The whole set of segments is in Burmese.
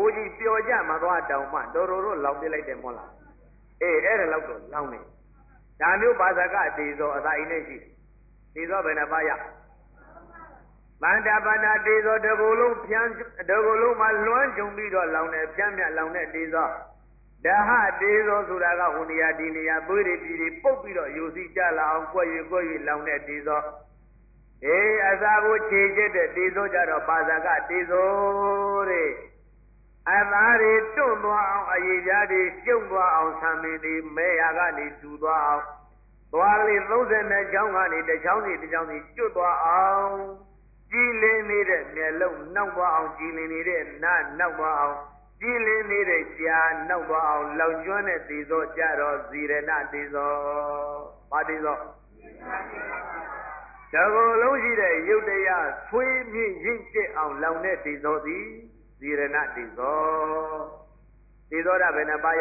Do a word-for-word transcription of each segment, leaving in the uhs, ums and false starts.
ကြီးပျော်ကြမသွားတောင်မှတော်တော်တော့လောင်ပြလိုက်တယ်မို့လားအေးအဲ့ဒါလောက်တော့လောင်နေဒါမျိုးပါဇကတေဇောအသာအိနဲ့ရှိတေဇောဘယ်နှပါရမန္တပါဏတေဇောတကူလုံးဖြန်းတကူလုံးမှာလွှမ်းကြုံပြီးတော့လောင်နေဖြန်းမြလောင်တဲ့တေဇောဒဟတေဇောဆိုတာကဟိုနေရာဒီနေရာသွေးတွေပြည်တွေပုတ်ပြီးတော့ယူစီကြလာအောင်ကြွက်ရွကြွက်ရွလောင်တဲ့တေဇောအေးအစာကိုခြေချစ်တဲ့တေဇောကြတော့ပါဇကတေဇောတဲ့အသားတွေတွန့်သွားအောင်အရေးပြားတွေရှုံသွားအောင်ဆံမင်းတွေမဲရကနေတူသွားအောင်သွားလေးသုံးဆယ်နှစ်ချောင်းကနေတစ်ချောင်းစီတစ်ချောင်းစီကျွတ်သွားအောင်ကြည်လင်းနေတဲ့မျက်လုံးနောက်သွားအောင်ကြည်လင်းနေတဲ့နားနောက်သွားအောင်ကြည်လင်းနေတဲ့ရှားနောက်သွားအောင်လောင်ကျွမ်းတဲ့တေဇောကြတော့ဇီရဏတေဇောဘာတေဇောတကူလုံးရှိတဲ့ရုပ်တရားဆွေးမြင့်ရင့်ကျက်အောင်လောင်တဲ့တေဇောသည်ဇီရဏတေဇောတေဇောရဘယ်နှပါရ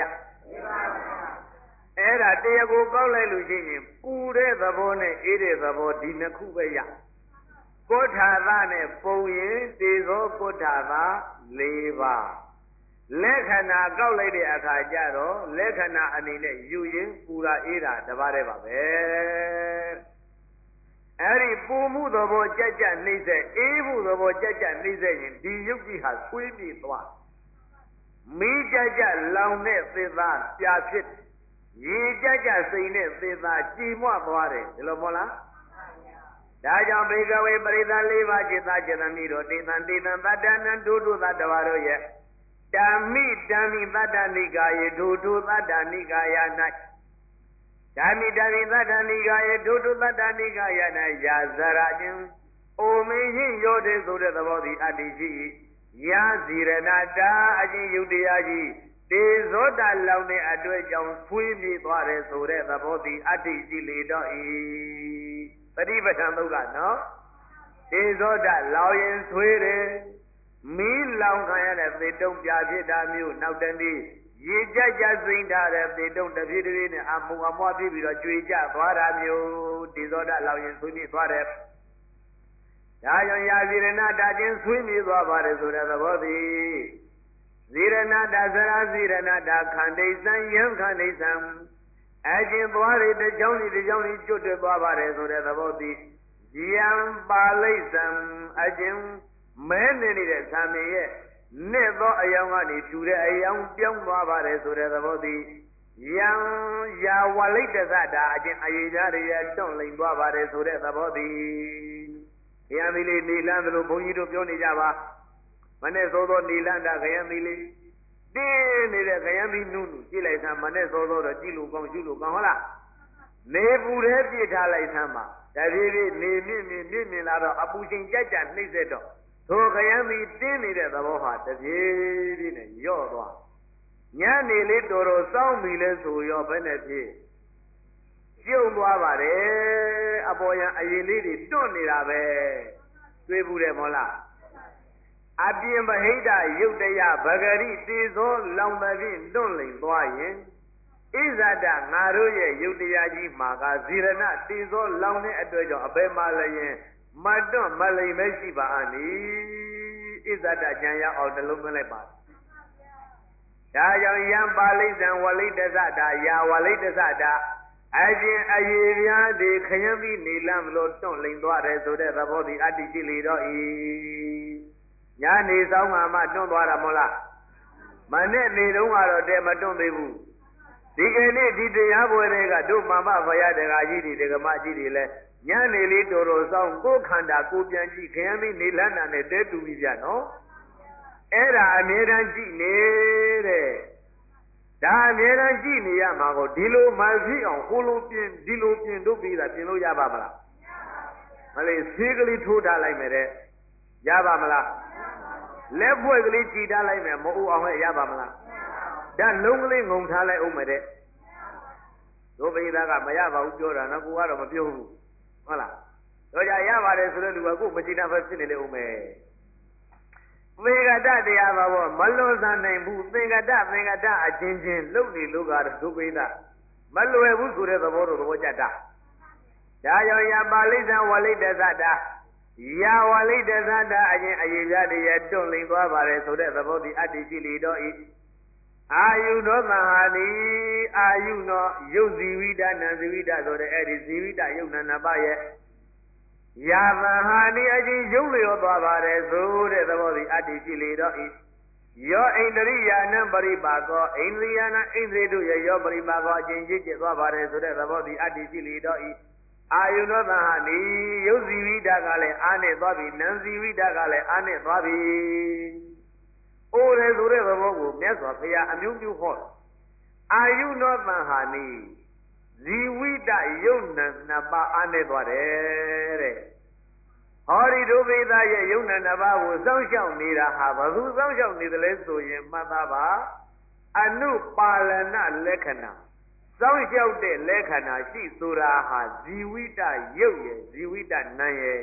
အဲ့ဒါတရားကိုကောက်လိုက်လို့ရှိရင်ပူတဲ့သဘောနဲ့အေးတဲ့သဘောဒီနှစ်ခုပဲရကုဋ္ဌာသနဲ့ပုံရင်တေဇောကုဋ္ဌာသ၄ပါးလက္ခဏာကောက်လိုက်တဲ့အခါကျတော့လက္ခဏာအနေနဲ့ယူရင်ပူတာအေးတာတပါးတည်းပါပဲအဲ့ဒီပူမှုသဘောကြက်ကြက်နှိမ့်ဆက်အေးမှုသဘောကြက်ကြက်နှိမ့်ဆက်ရင်ဒီယုတ်ကြီးဟာဆွေးပြေသွားမီးကြက်ကြက်လောင်တဲ့သေသားပြာဖြစ်ရေကြက်ကြက်စိန်တဲ့သေသားကြည်မွသွားတယ်ဒီလိုမဟုတ်လားဒါကြောင့်ဘေကဝေပရိသလေးပါးจิตသားจิตသမီးတို့တေသံတေသံတတ္တနံဒုဒုသတ္တဝါတို့ရဲ့တမိတမိတတ္တနိကာယေဒုဒုသတ္တနိကာယ၌ဓမ္မိတမိသတ္တနိကာယေဒုဒုသတ္တနိကာယ၌ယာဇရာခြင်းအိုမင်းရင်ရောတဲ့ဆိုတဲ့သဘောသည်အတ္တိရှိယာဇီရဏတာအချင်းယုတ်တရားကြီးတေဇောတလောင်တဲ့အတွေ့အကြောင်းဆွေးမြေ့သွားတယ်ဆိုတဲ့သဘောသည်အတ္တိရှိလေတော့ဤပฏิပဋ္ဌာန်သုတ်ကနော်တေဇောတလောင်ရင်ဆွေးတယ်မီးလောင်ခံရတဲ့သေတုံပြဖြစ်တာမျိုးနောက်တနေ့ရေကြကြစိမ့်ထားတဲ့သေတုံတပြေးတပြေးနဲ့အမှုအမွားဖြစ်ပြီးတော့ကြွေကြသွားတာမျိုးတေဇောတလောင်ရင်ဆွေးမြေ့သွားတယ်ဒါကြောင့်ယာဇီရဏတာချင်းဆွေးမြေ့သွားပါတယ်ဆိုတဲ့သဘောသည်ဇီရဏတာဇရာဇီရဏတာခန္ဓိသံယံခန္ဓိသံအချင်းသွားတွေတစ်ကြောင်းစီတစ်ကြောင်းစီကျွတ်တွေ့သွားပါတယ်ဆိုတဲ့သဘောသည်ယံပါဠိသံအချင်းမဲနေနေတဲ့သံမြင်ရဲ့နဲ့သောအယောင်ကနေဖြူတဲ့အယောင်ပြောင်းသွားပါတယ်ဆိုတဲ့သဘောသည်ယံယာဝလိတ္တသတာအချင်းအရေးသားတွေရတွန့်လိန်သွားပါတယ်ဆိုတဲ့သဘောသည်ခရမ်းသီလေးနေလန်းသလိုဘုန်းကြီးတို့ပြောနေကြပါမနဲ့သောသောနေလန်းတာခရမ်းသီလေးတင်းနေတဲ့ခရမ်းသီနုနုကြည့်လိုက်သမ်းမနဲ့သောသောတော့ကြည့်လို့ကောင်းရှုလို့ကောင်းဟုတ်လားနေပူတဲ့ပြစ်ထားလိုက်သမ်းပါတပြေးပြေးနေမြင့်မြင့်မြင့်မြင့်လာတော့အပူချိန်ကြက်ကြနှိမ့်ဆက်တော့သို့ခရမ်းသီတင်းနေတဲ့သဘောဟာတပြေးပြေးနဲ့ယော့သွားညနေလေးတော်တော်စောင်းပြီလဲဆိုရောဘယ်နဲ့ဖြစ်ကျုံသွားပါတယ်အပေါ်ယံအရင်လေးတွေတွန့်နေတာပဲတွေးဘူးတယ်မဟုတ်လားအပြင်ဗဟိတယုတ်တရားဗဂရိတေဇောလောင်တဲ့ဖြင့်တွန့်လိန်သွားရင်ဣဇဒငါတို့ရဲ့ယုတ်တရားကြီးမှာကဇီရဏတေဇောလောင်တဲ့အတွက်ကြောင့်အဘယ်မှာလည်းရင်မတွန့်မလိန်မရှိပါအနိဣဇဒကြံရအောင်နှလုံးသွင်းလိုက်ပါဒါကြောင့်ယံပါဠိတံဝလိတ္တသတာယာဝလိတ္တသတာအချင်းအရေးပြားသည်ခရမ်းပြီးနေလမ်းမလို့တွန့်လိန်သွားတယ်ဆိုတဲ့သဘောသည်အတ္တိရှိလေတော့ဤညနေဆောင်မှမှတွန့်သွားတာမဟုတ်လားမနဲ့နေတုန်းကတော့တဲမတွန့်သေးဘူးဒီကနေ့ဒီတရားပွဲတွေကတို့မမဘုရားတရားကြီးတွေဒကမကြီးတွေလဲညနေလေးတော်တော်ဆောင်ကိုယ်ခန္ဓာကိုပြန်ကြည့်ခရမ်းပြီးနေလမ်းတာနဲ့တဲတူပြီးပြနော်အဲ့ဒါအမြဲတမ်းကြည့်နေတဲ့ဒါအမြဲတမ်းကြည့်နေရမှာကိုဒီလိုမှဖြစ်အောင်ဟိုလိုပြင်ဒီလိုပြင်တို့ပြီးတာပြင်လို့ရပါမလားမလေးဆေးကလေးထိုးထားလိုက်မယ်တဲ့ရပါမလားလက်ဖွဲ့ကလေးကြည်ထားလိုက်မယ်မဟုတ်အောင်လည်းရပါမလားဓာတ်လုံးကလေးငုံထားလိုက်အောင်မယ်တဲ့တို့ပိသားကမရပါဘူးပြောတာနော်ကိုကတော့မပြောဘူးဟုတ်လားတော့ကြရပါတယ်ဆိုတဲ့လူကကိုမကြည်တာပဲဖြစ်နေလေအောင်မယ်သေကတတရားပါဘောမလွန်ဆန်နိုင်ဘူးသေကတသေကတအချင်းချင်းလုံနေလို့ကတော့ဒုပိသမလွယ်ဘူးဆိုတဲ့သဘောတော့သဘောကျတာဒါကြောင့်ယပါဠိသံဝလိတ္တသတာယာဝလိတသတ္တအရင်အယေပြတည်းရဲ့တွန့်လိန်သွားပါတယ်ဆိုတဲ့သဘောဒီအတ္တိရှိလေတော့ဤအာယုနောသဟာတိအာယုနောယုတ်ဇီဝိတနံဇီဝိတဆိုတဲ့အဲ့ဒီဇီဝိတယုတ်နံနှစ်ပါးရဲ့ယာသဟာတိအချင်းယုတ်လျောသွားပါတယ်ဆိုတဲ့သဘောဒီအတ္တိရှိလေတော့ဤယောဣန္ဒရိယာနံပရိပါကောဣန္ဒရိယာနံဣန္ဒြေတို့ရဲ့ယောပရိပါကောအချင်းကြီးကျသွားပါတယ်ဆိုတဲ့သဘောဒီအတ္တိရှိလေတော့ဤအာယုနောသဟာတိယုတ်ဇီဝိတကလည်းအာနဲ့သွားပြီနံဇီဝိတကလည်းအာနဲ့သွားပြီအိုးတယ်ဆိုတဲ့သဘောကိုမြတ်စွာဘုရားအမျိုးမျိုးဟောအာယုနောသဟာနိဇီဝိတယုတ်နံနှစ်ပါးအာနဲ့သွားတယ်တဲ့ဟောဒီဒုဗေဒရဲ့ယုတ်နံနှစ်ပါးကိုစောင့်ရှောက်နေတာဟာဘယ်သူစောင့်ရှောက်နေတယ်လဲဆိုရင်မှတ်သားပါအနုပါလနလက္ခဏာစောင့်ရှောက်တဲ့လက္ခဏာရှိဆိုတာဟာဇီဝိတယုတ်ရဲ့ဇီဝိတနံရဲ့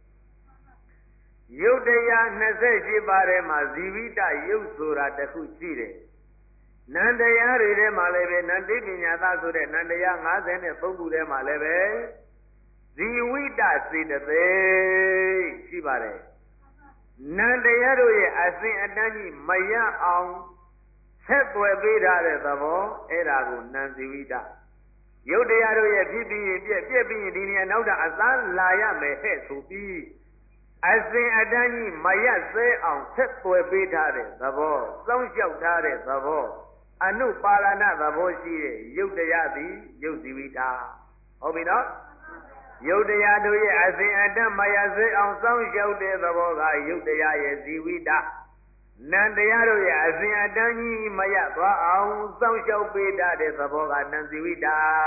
ယုတ်တရားနှစ်ဆယ့်ရှစ်ပါးထဲမှာဇီဝိတယုတ်ဆိုတာတစ်ခုရှိတယ်နံတရားတွေထဲမှာလည်းပဲနန္တိပညာသဆိုတဲ့နံတရား၅၃ခုထဲမှာလည်းပဲဇီဝိတစေတသိက်ရှိပါတယ်နံတရားတို့ရဲ့အစဉ်အတန်းကြီးမရအောင်ဆက်သွယ်ပေးထားတဲ့သဘောအဲ့ဒါကိုနံဇီဝိတယုတ်တရားတို့ရဲ့ဖြစ်ပြီးရင်ပြက်ပြက်ပြီးရင်ဒီနေရာနောက်တာအသားလာရမယ်ဟဲ့ဆိုပြီးအစဉ်အတန်းကြီးမရဆဲအောင်ဆက်သွယ်ပေးထားတဲ့သဘောစောင့်ရှောက်ထားတဲ့သဘောအနုပါလနသဘောရှိတဲ့ယုတ်တရားသည်ယုတ်ဇီဝိတဟုတ်ပြီနော်ယုတ်တရားတို့ရဲ့အစဉ်အတန်းမရဆဲအောင်စောင့်ရှောက်တဲ့သဘောကယုတ်တရားရဲ့ဇီဝိတနံတရားတို့ရဲ့အစဉ်အတန်းကြီးမရသွားအောင်စောင့်ရှောက်ပေးတတ်တဲ့သဘောကနံဇီဝိတ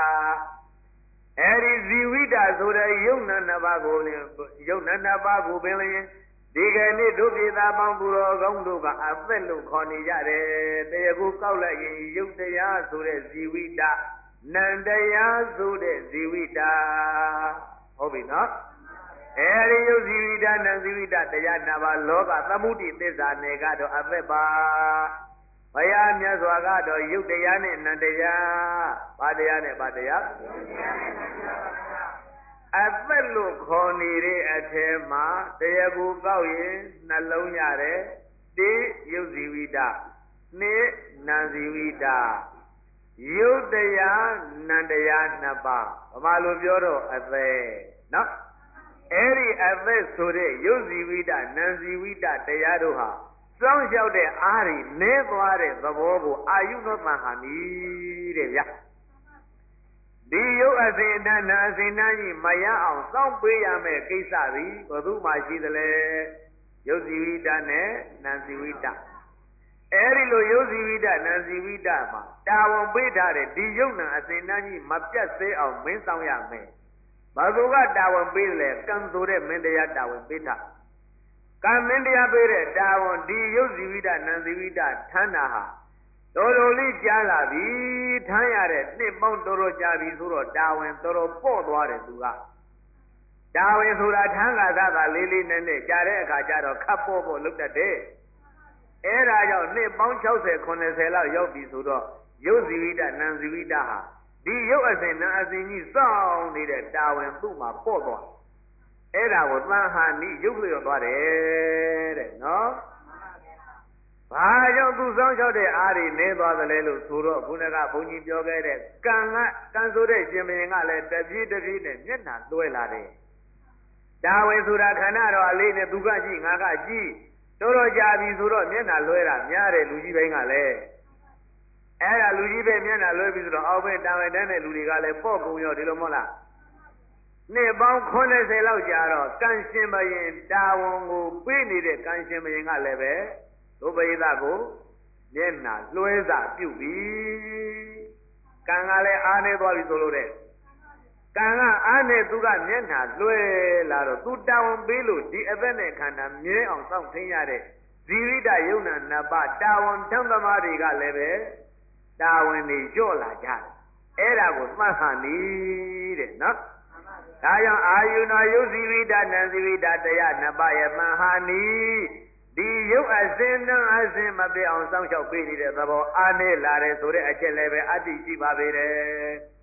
အဲဒီဇီဝိတဆိုတဲ့ယုတ်နံနှစ်ပါးကိုယုတ်နံနှစ်ပါးကိုပင်လျင်ဒီကနေ့တို့ပြည်သားပေါင်းသူတော်ကောင်းတို့ကအသက်လို့ခေါ်နေကြတယ်တရားကိုကောက်လိုက်ရင်ယုတ်တရားဆိုတဲ့ဇီဝိတနံတရားဆိုတဲ့ဇီဝိတဟုတ်ပြီနော်အဲဒီယုတ်ဇီဝိတနံဇီဝိတတရားနှစ်ပါးလောကသမုဒိသစ္စာနယ်ကတော့အသက်ပါဘုရားမြတ်စွာကတော့ယုတ်တရားနဲ့နံတရားဘာတရားနဲ့ဘာတရားအသက်လို့ခေါ်နေတဲ့အထဲမှာတရားကိုကောက်ရင်နှလုံးရတယ်တိယုတ်ဇီဝိတနှစ်နံဇီဝိတယုတ်တရားနံတရားနှစ်ပါးဘာမှလို့ပြောတော့အသက်နော်အဲ့ဒီအသက်ဆိုတဲ့ယုတ်ဇီဝိတနံဇီဝိတတရားတို့ဟာစောင့်ရှောက်တဲ့အားတွေနဲသွားတဲ့သဘောကိုအာယုနောသံဟာနိတဲ့ဗျာဒီယုတ်အစဉ်တဏ္ဍအစဉ်တန်းကြီးမရအောင်စောင့်ပေးရမယ်ကိစ္စသည်ဘယ်သူမှရှိသလဲယုတ်ဇီဝိတနဲ့နံဇီဝိတအဲ့ဒီလိုယုတ်ဇီဝိတနံဇီဝိတမှာတာဝန်ပေးထားတဲ့ဒီယုတ်နံအစဉ်တန်းကြီးမပြတ်သေးအောင်မင်းဆောင်ရမယ်ဘာသူကတာဝန်ပေးတယ်လဲကံဆိုတဲ့မင်းတရားတာဝန်ပေးထားကံမင်းတရားပေးတဲ့တာဝန်ဒီယုတ်ဇီဝိတနံဇီဝိတထမ်းတာဟာတော်တော်လေးကြားလာပြီထမ်းရတဲ့နှစ်ပေါင်းတော်တော်ကြာပြီဆိုတော့တာဝန်တော်တော်ပေါ့သွားတယ်သူကတာဝန်ဆိုတာထမ်းလာတာကလေးလေးနက်နက်ကြားတဲ့အခါကျတော့ခပ်ပေါ့ပေါ့လုပ်တတ်တယ်အဲဒါကြောင့်နှစ်ပေါင်း၆၀ ၇၀လောက်ရောက်ပြီဆိုတော့ယုတ်ဇီဝိတနံဇီဝိတဟာဒီရုပ်အစဉ်နာအစဉ်ကြီးစောင့်နေတဲ့တာဝန်သူ့မှာပေါ့သွားအဲ့ဒါကိုသံဟာနိရုပ်လျော်သွားတယ်တဲ့နော်ဘာကြောင့်သူစောင့်ရှောက်တဲ့အားတွေနေသွားသလဲလို့ဆိုတော့ခုနကဘုန်းကြီးပြောခဲ့တဲ့ကံကကံဆိုတဲ့ရှင်ဘုရင်ကလည်းတပြေးတပြေးနဲ့မျက်နှာလွှဲလာတယ်တာဝန်ဆိုတာခန္ဓာတော်အလေးနဲ့သူကကြည့်ငါကကြည့်တော်တော်ကြာပြီဆိုတော့မျက်နှာလွှဲတာများတယ်လူကြီးပိုင်းကလည်းအဲ့ဒါလူကြီးပဲမျက်နှာလွှဲပြီးဆိုတော့အောက်ဘက်တာဝန်တန်းတဲ့လူတွေကလည်းပေါ့ကုန်ရောဒီလိုမဟုတ်လားနှစ်ပေါင်း၇၀လောက်ကြာတော့ကံရှင်ဘရင်တာဝန်ကိုပေးနေတဲ့ကံရှင်ဘရင်ကလည်းပဲဒုပရိသကိုမျက်နှာလွှဲစာပြုတ်ပြီကံကလည်းအားနေသွားပြီဆိုလို့တဲ့ကံကအားနေသူကမျက်နှာလွှဲလာတော့သူတာဝန်ပေးလို့ဒီအသက်နဲ့ခန္ဓာမြဲအောင်စောင့်ထိန်ရတဲ့ဇီဝိတယုံနာနှစ်ပါးတာဝန်ထမ်းသမားတွေကလည်းပဲတာဝန်တွေကြော့လာကြတယ်အဲ့ဒါကိုသတ်ဟန်နေတဲ့နော်ဒါကြောင့်အာယုနာယုဇီဝိတနံဇီဝိတတရားနှစ်ပါးရဲ့သံဟာနိဒီယုတ်အစဉ်နဲ့အစဉ်မပြတ်အောင်စောင့်ရှောက်ပေးနေတဲ့သဘောအားနေလာတယ်ဆိုတဲ့အချက်လည်းပဲအတ္တိရှိပါပေတယ်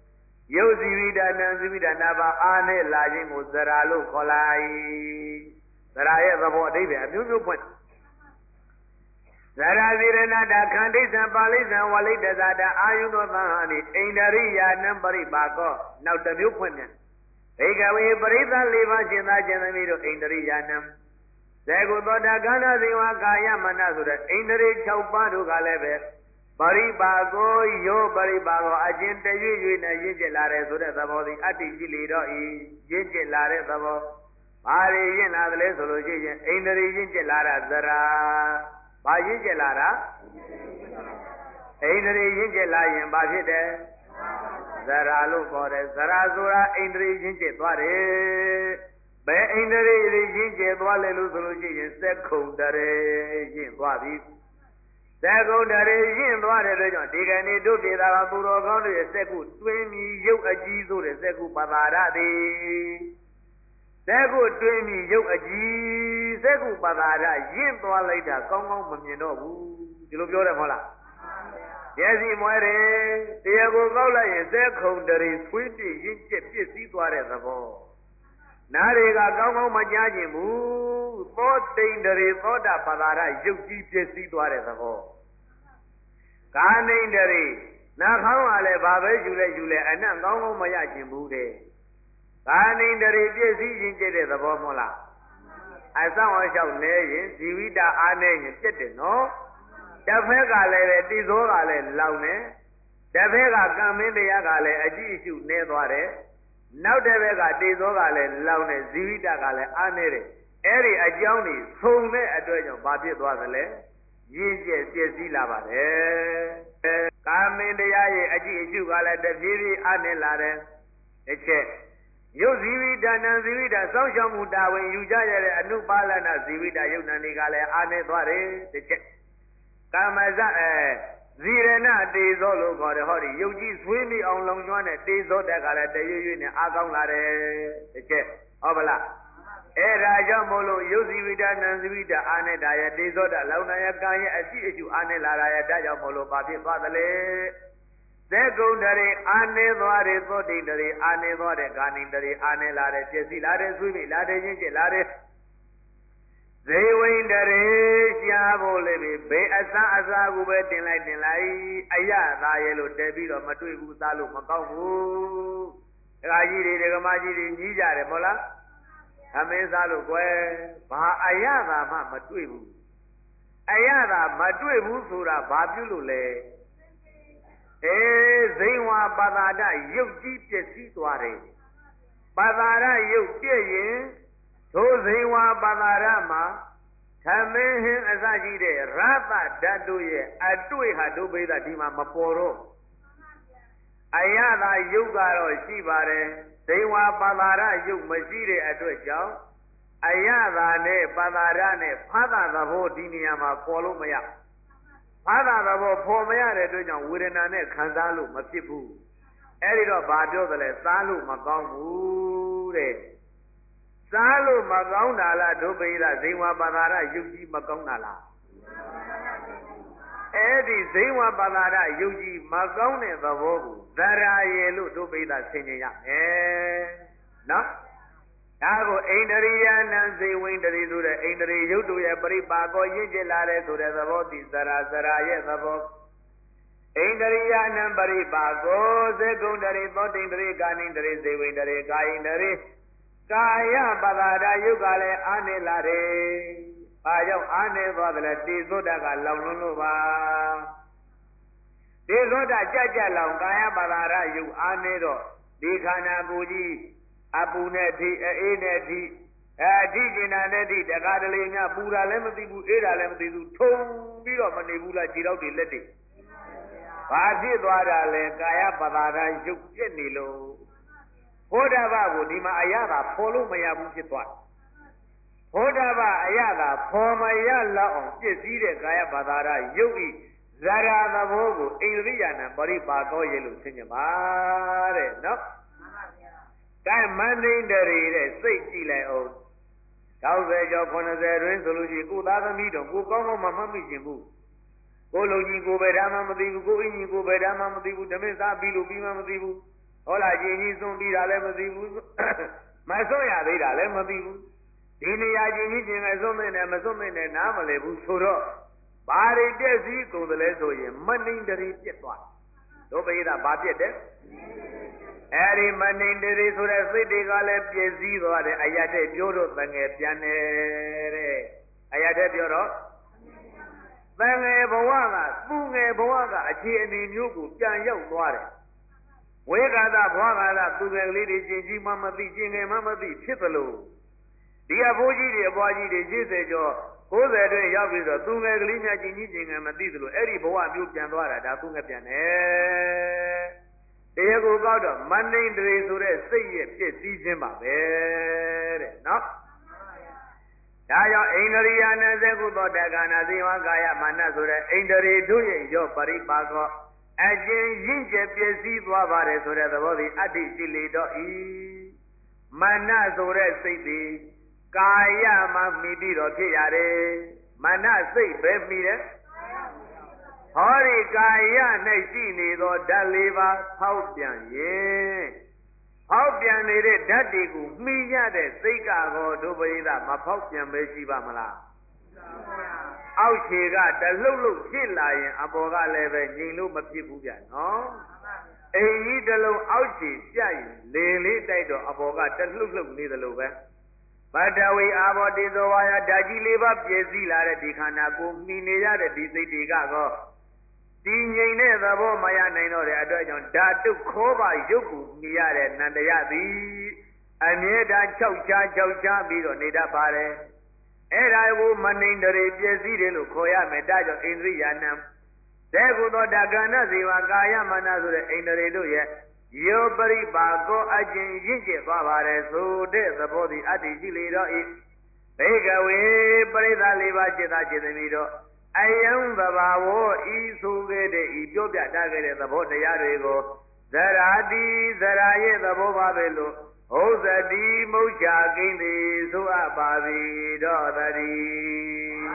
ယုတ်ဇီဝိတနာဇီဝိတနာပါအာနဲ့လာခြင်းကိုဇရာလို့ခေါ်လိုက်ဇရာရဲ့သဘောအဓိပ္ပာယ်အမျိုးမျိုးဖွင့်ဇရာဇိရဏတာခန္ဓိသံပါဠိသံဝလိတ္တဇာတာအာယုနောသံဟာနိအိန္ဒရိယာနံပရိပါကောနောက်တစ်မျိုးဖွင့်ပြန်ဧကဝေပရိသလေးပါးရှင်သာရှင်သမီးတို့အိန္ဒရိယာနံဇေကုသောတာကန္နာဇေဝကာယမနဆိုတဲ့အိန္ဒြေ၆ပါးတို့ကလည်းပဲပရိပါကိုယောပရိပါကိုအကျဉ်တရွေ့ရွေ့နဲ့ရင့်ကျက်လာတယ်ဆိုတဲ့သဘောသည်အတ္တိရှိလေတော့ဤရင့်ကျက်လာတဲ့သဘောဘာတွေရင့်လာသလဲဆိုလို့ရှိရင်အိန္ဒြေရင့်ကျက်လာတာသရာဘာရင့်ကျက်လာတာအိန္ဒြေရင့်ကျက်လာရင်ဘာဖြစ်တယ်သရာလို့ခေါ်တယ်သရာဆိုတာအိန္ဒြေရင့်ကျက်သွားတယ်ဘယ်အိန္ဒြေရင့်ကျက်သွားလဲလို့ဆိုလို့ရှိရင်သက္ခုံတရေရင့်သွားပြီသက္ကုံတရေရင့်သွားတဲ့အတွက်ကြောင့်ဒီကနေ့တို့ဒေတာကသူတော်ကောင်းတွေရဲ့သက္ကုတွင်းမြီရုပ်အကြီးဆိုတဲ့သက္ကုပတာရသည်သက္ကုတွင်းမြီရုပ်အကြီးသက္ကုပတာရရင့်သွားလိုက်တာကောင်းကောင်းမမြင်တော့ဘူးဒီလိုပြောတယ်မဟုတ်လားမျက်စိမွဲတယ်တရားကိုကောက်လိုက်ရင်သက္ခုံတရေဆွေးပြည့်ရင့်ကျက်ပြည့်စည်းသွားတဲ့သဘောနားတွေကကောင်းကောင်းမကြားခြင်းဘူးသောတိန်တရေသောတာပတာရရုပ်ကြီးပြည့်စည်းသွားတဲ့သဘောကာနိန်တရေနာခေါင်းကလည်းဘာပဲယူလဲယူလဲအနံ့ကောင်းကောင်းမရခြင်းဘူးတဲ့ကာနိန်တရေပြည့်စည်းခြင်းကျတဲ့သဘောမဟုတ်လားအဆောင်အလျှောက်နေရင်ဇီဝိတအားနေရင်ပြည့်တယ်နော်တစ်ဖက်ကလည်းပဲတိသောကလည်းလောင်နေတစ်ဖက်ကကံမင်းတရားကလည်းအကြည့်အရှုနေသွားတယ်နောက်တစ်ဘက်ကတေသောကလည်းလောင်နေဇီဝိတကလည်းအားနေတယ်အဲ့ဒီအကြောင်းကြီးဆုံတဲ့အတွက်ကြောင့်ဘာဖြစ်သွားသလဲရင့်ကျက်ပြည့်စည်လာပါတယ်ကာမင်းတရားရဲ့အကြည့်အရှုကလည်းတဖြည်းဖြည်းအားနေလာတယ်တစ်ချက်ယုတ်ဇီဝိတနံဇီဝိတစောင့်ရှောက်မှုတာဝန်ယူကြရတဲ့အနုပါလနာဇီဝိတယုတ်နံတွေကလည်းအားနေသွားတယ်တစ်ချက်ကာမဇအဲဇီရဏတေဇောလို့ခေါ်တယ်ဟောဒီယုတ်ကြီးဆွေးမိအောင်လုံကျွမ်းတဲ့တေဇောတက်ကလည်းတရွေ့ရွေ့နဲ့အားကောင်းလာတယ်တစ်ချက်ဟုတ်ပါလားအဲ့ဒါကြောင့်မို့လို့ယုတ်ဇီဝိတနံဇီဝိတအာနေတာရဲ့တေဇောတလောင်နာယကံရဲ့အရှိအရှုအာနေလာတာရဲ့ဒါကြောင့်မို့လို့ဘာဖြစ်သွားသလဲသက္ကုံတရေအာနေသွားတယ်သောတိန်တရေအာနေသွားတယ်ကာနိန်တရေအာနေလာတယ်ပြည့်စည်လာတယ်ဆွေးမိလာတယ်ရင့်ကျက်လာတယ်ဇေဝိန္ဒရေရှားဖို့လည်းပဲဘေးအစအစာကိုပဲတင်လိုက်တင်လိုက်အယသာရဲ့လို့တဲပြီးတော့မတွေ့ဘူးစားလို့မကောင်းဘူးဒကာကြီးတွေဒကာမကြီးတွေကြီးကြတယ်မဟုတ်လားအမင်းစားလို့ကွယ်ဘာအယသာမှမတွေ့ဘူးအယသာမတွေ့ဘူးဆိုတာဘာပြုလို့လဲအေးဇိဝါပတာဒရုပ်ကြီးပြည့်စည်သွားတယ်ပတာရရုပ်ပြည့်ရင်ထိုဇိဝါပတာရမှာသမင်းဟင်းအစရှိတဲ့ရသဓာတ်တို့ရဲ့အတွေ့ဟာဒုဗေဒဒီမှာမပေါ်တော့အယသာယုတ်ကတော့ရှိပါတယ်ဇိဝါပတာရယုတ်မရှိတဲ့အတွက်ကြောင့်အယသာနဲ့ပတာရနဲ့ဖသသဘောဒီနေရာမှာပေါ်လို့မရဖသသဘောပေါ်မရတဲ့အတွက်ကြောင့်ဝေဒနာနဲ့ခံစားလို့မဖြစ်ဘူးအဲ့ဒီတော့ဘာပြောသလဲစားလို့မကောင်းဘူးတဲ့စားလို့မကောင်းတာလားဒုပိယဇိဝပါဒရယုတ်ကြီးမကောင်းတာလားအဲ့ဒီဇိဝပါဒရယုတ်ကြီးမကောင်းတဲ့သဘောကိုသရာယေလို့ဒုပိယဆင်ញင်ရမယ်နော်ဒါကိုအိန္ဒရိယနံဇေဝိန္ဒရိဆိုတဲ့အိန္ဒြေယုတ်တို့ရဲ့ပရိပါကောရင့်ကျက်လာတဲ့ဆိုတဲ့သဘောဒီသရာသရာရဲ့သဘောအိန္ဒရိယနံပရိပါကောဇေကုံတရေသောတိန္ဒရေကာနိန္ဒရေဇေဝိန္ဒရေကာယိန္ဒရေကာယပတာဒယုတ်ကလည်းအာနေလာတယ်။ဘာကြောင့်အာနေသွားတယ်လဲတေဇောတကလောင်လွန်းလို့ပါ။တေဇောတကြကြလောင်ကာယပတာဒယုတ်အာနေတော့ဒီခန္ဓာကိုယ်ကြီးအပူနဲ့ထိအေးနဲ့ထိအထိကျင်တာနဲ့ထိတကားတလေများပူတာလည်းမသိဘူးအေးတာလည်းမသိဘူးထုံပြီးတော့မနေဘူးလားခြေထောက်တွေလက်တွေဘာဖြစ်သွားတာလဲကာယပတာဒယုတ်ပြည့်နေလို့ဘုဒ္ဓဘာကိုဒီမှာအယတာဖော်လို့မရဘူးဖြစ်သွားဘုဒ္ဓဘာအယတာဖော်မရလောက်အောင်ပြည့်စည်တဲ့ကာယဘာသာရယုတ်ဤဇာရာသဘောကိုအိန္ဒိယနာပရိပါကောရေလို့ဆင်ញပါတဲ့နော်မှန်ပါဗျာကဲမန္တိန္ဒရီတဲ့စိတ်ကြည့်လိုက်အောင်၆၀ကျော်၇၀တွင်ဆိုလို့ရှိရင်ကိုသားသမီးတော့ကိုကောင်းကောင်းမှမမိကျင်ဘူးကိုလုံကြီးကိုပဲဓမ္မမသိဘူးကိုအင်းကြီးကိုပဲဓမ္မမသိဘူးဓမ္မစားပြီးလို့ပြီးမှမသိဘူးဟောလားချင်းကြီးဆုံးပြီးတာလည်းမသိဘူးမဆုံးရသေးတာလည်းမသိဘူးဒီနေရာချင်းကြီးချင်းလည်းဆုံးမနေမဆုံးမနေနားမလဲဘူးဆိုတော့ဘာတွေပြည့်စည်ကုန်တယ်လဲဆိုရင်မနှိမ်တရီပြစ်သွားတို့ပိဒါဘာပြစ်တယ်အဲ့ဒီမနှိမ်တရီဆိုတဲ့စိတ်တွေကလည်းပြည့်စည်သွားတယ်အရတဲ့ပြောတော့တငယ်ပြန်တယ်တဲ့အရတဲ့ပြောတော့တငယ်ဘဝကသူငယ်ဘဝကအခြေအနေမျိုးကိုပြန်ရောက်သွားတယ်ဝေဂါသဘွားဂါသသူငယ်ကလေးတွေကျင်ကြီးမှမသိကျင်ငယ်မှမသိဖြစ်သလိုဒီအဖိုးကြီးတွေအပွားကြီးတွေရှစ်ဆယ်ကျော်ကိုးဆယ်တွင်ရောက်ပြီးတော့သူငယ်ကလေးများကျင်ကြီးကျင်ငယ်မသိသလိုအဲ့ဒီဘဝမျိုးပြန်သွားတာဒါသူငယ်ပြန်တယ်တရားကိုကောက်တော့မနှိမ်တရေဆိုတဲ့စိတ်ရဲ့ပြည့်စည်ခြင်းပါပဲတဲ့နော်ဒါကြောင့်အိန္ဒြိယနဲ့စေကုသောတက္ကနာဇေဝကာယမာနဆိုတဲ့အိန္ဒြေတို့ရဲ့ရောပရိပါကောအကျဉ်ရင့်ကျက်ပြည့်စည်သွားပါတယ်ဆိုတဲ့သဘောသည်အတ္တိရှိလေတော့ဤမာနဆိုတဲ့စိတ်သည်ကာယမှာမိပြီးတော့ဖြစ်ရတယ်မာနစိတ်ပဲမိတယ်ဟောဒီကာယ၌ရှိနေသောဓာတ်လေးပါးဖောက်ပြန်ရင်ဖောက်ပြန်နေတဲ့ဓာတ်တွေကိုမှီရတဲ့စိတ်ကောဒုပရိသမဖောက်ပြန်ပဲရှိပါမလားအောက်ခြေကတလှုပ်လှုပ်ဖြစ်လာရင်အပေါ်ကလည်းပဲငြိမ်လို့မဖြစ်ဘူးဗျနော်အိမ်ကြီးတစ်လုံးအောက်ခြေပြရင်လေလေးတိုက်တော့အပေါ်ကတလှုပ်လှုပ်နေသလိုပဲဗတ္တဝေအာဘောတိသောဝါယဓာကြီးလေးပါပြည့်စည်လာတဲ့ဒီခန္ဓာကိုမှီနေရတဲ့ဒီစိတ်တွေကတော့တည်ငြိမ်တဲ့သဘောမရနိုင်တော့တဲ့အတွက်ကြောင့်ဓာတုခောပါရုပ်ကိုမြင်ရတဲ့နန္တရသည်အမြဲတမ်း၆ချာ၆ချာပြီးတော့နေတတ်ပါတယ်အဲ့ဒါကိုမနှိမ်တရေပြည့်စည်တယ်လို့ခေါ်ရမယ်ဒါကြောင့်ဣန္ဒြိယနံသေကုသောတက္ကနာဇေဝကာယမနဆိုတဲ့ဣန္ဒြေတို့ရဲ့ယောပရိပါကောအကျဉ်ရင့်ကျက်သွားပါတယ်ဆိုတဲ့သဘောသည်အတ္တိရှိလေတော့ဤဘေကဝေပရိသလေးပါးจิตသားจิตသမီးတို့အယံသဘာဝဤဆိုခဲ့တဲ့ဤပြောပြတတ်ခဲ့တဲ့သဘောတရားတွေကိုဇရာတိဇရာရဲ့သဘောပါပဲလို့ဟုတ်သတိမုတ်ချကိန်းသည်ဆိုအပ်ပါသည်တော့တည်း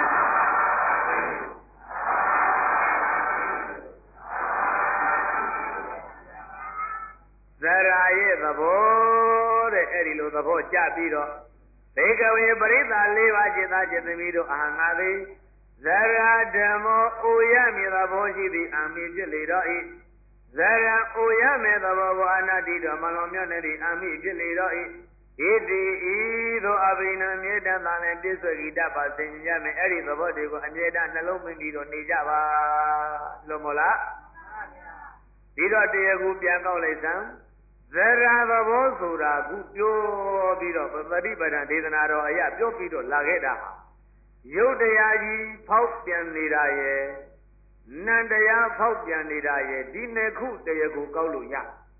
ဇရာရဲ့သဘောတဲ့အဲ့ဒီလိုသဘောကြပြီးတော့ဘေကဝေပရိသလေးပါးจิตသားจิตသမီးတို့အာငါသည်ဇရာဓမ္မောအိုရမည်သဘောရှိသည်အာမိဖြစ်လေတော့ဤဇရာအိုရမယ်သဘောကိုအနတ္တိတော်မလွန်မြောက်နေသည်အာမိဖြစ်လေတော့ဤဣတိဤသို့အဘိနံမြေတ္တသာနဲ့ပြစ္ဆွေကိတ္တပါဆင်ញရမယ်အဲ့ဒီသဘောတွေကိုအမြဲတမ်းနှလုံးသွင်းပြီးတော့နေကြပါလို့မို့လားဒီတော့တရားကူပြန်ကောက်လိုက်စမ်းဇရာသဘောဆိုတာခုပြောပြီးတော့ပฏิပဒံဒေသနာတော်အရာပြောပြီးတော့လာခဲ့တာဟာယုတ်တရားကြီးဖောက်ပြန်နေတာရဲ့နန္တရားဖောက်ပြန်နေတာရဲ့ဒီနှစ်ခုတရားကိုကောက်လို့ရ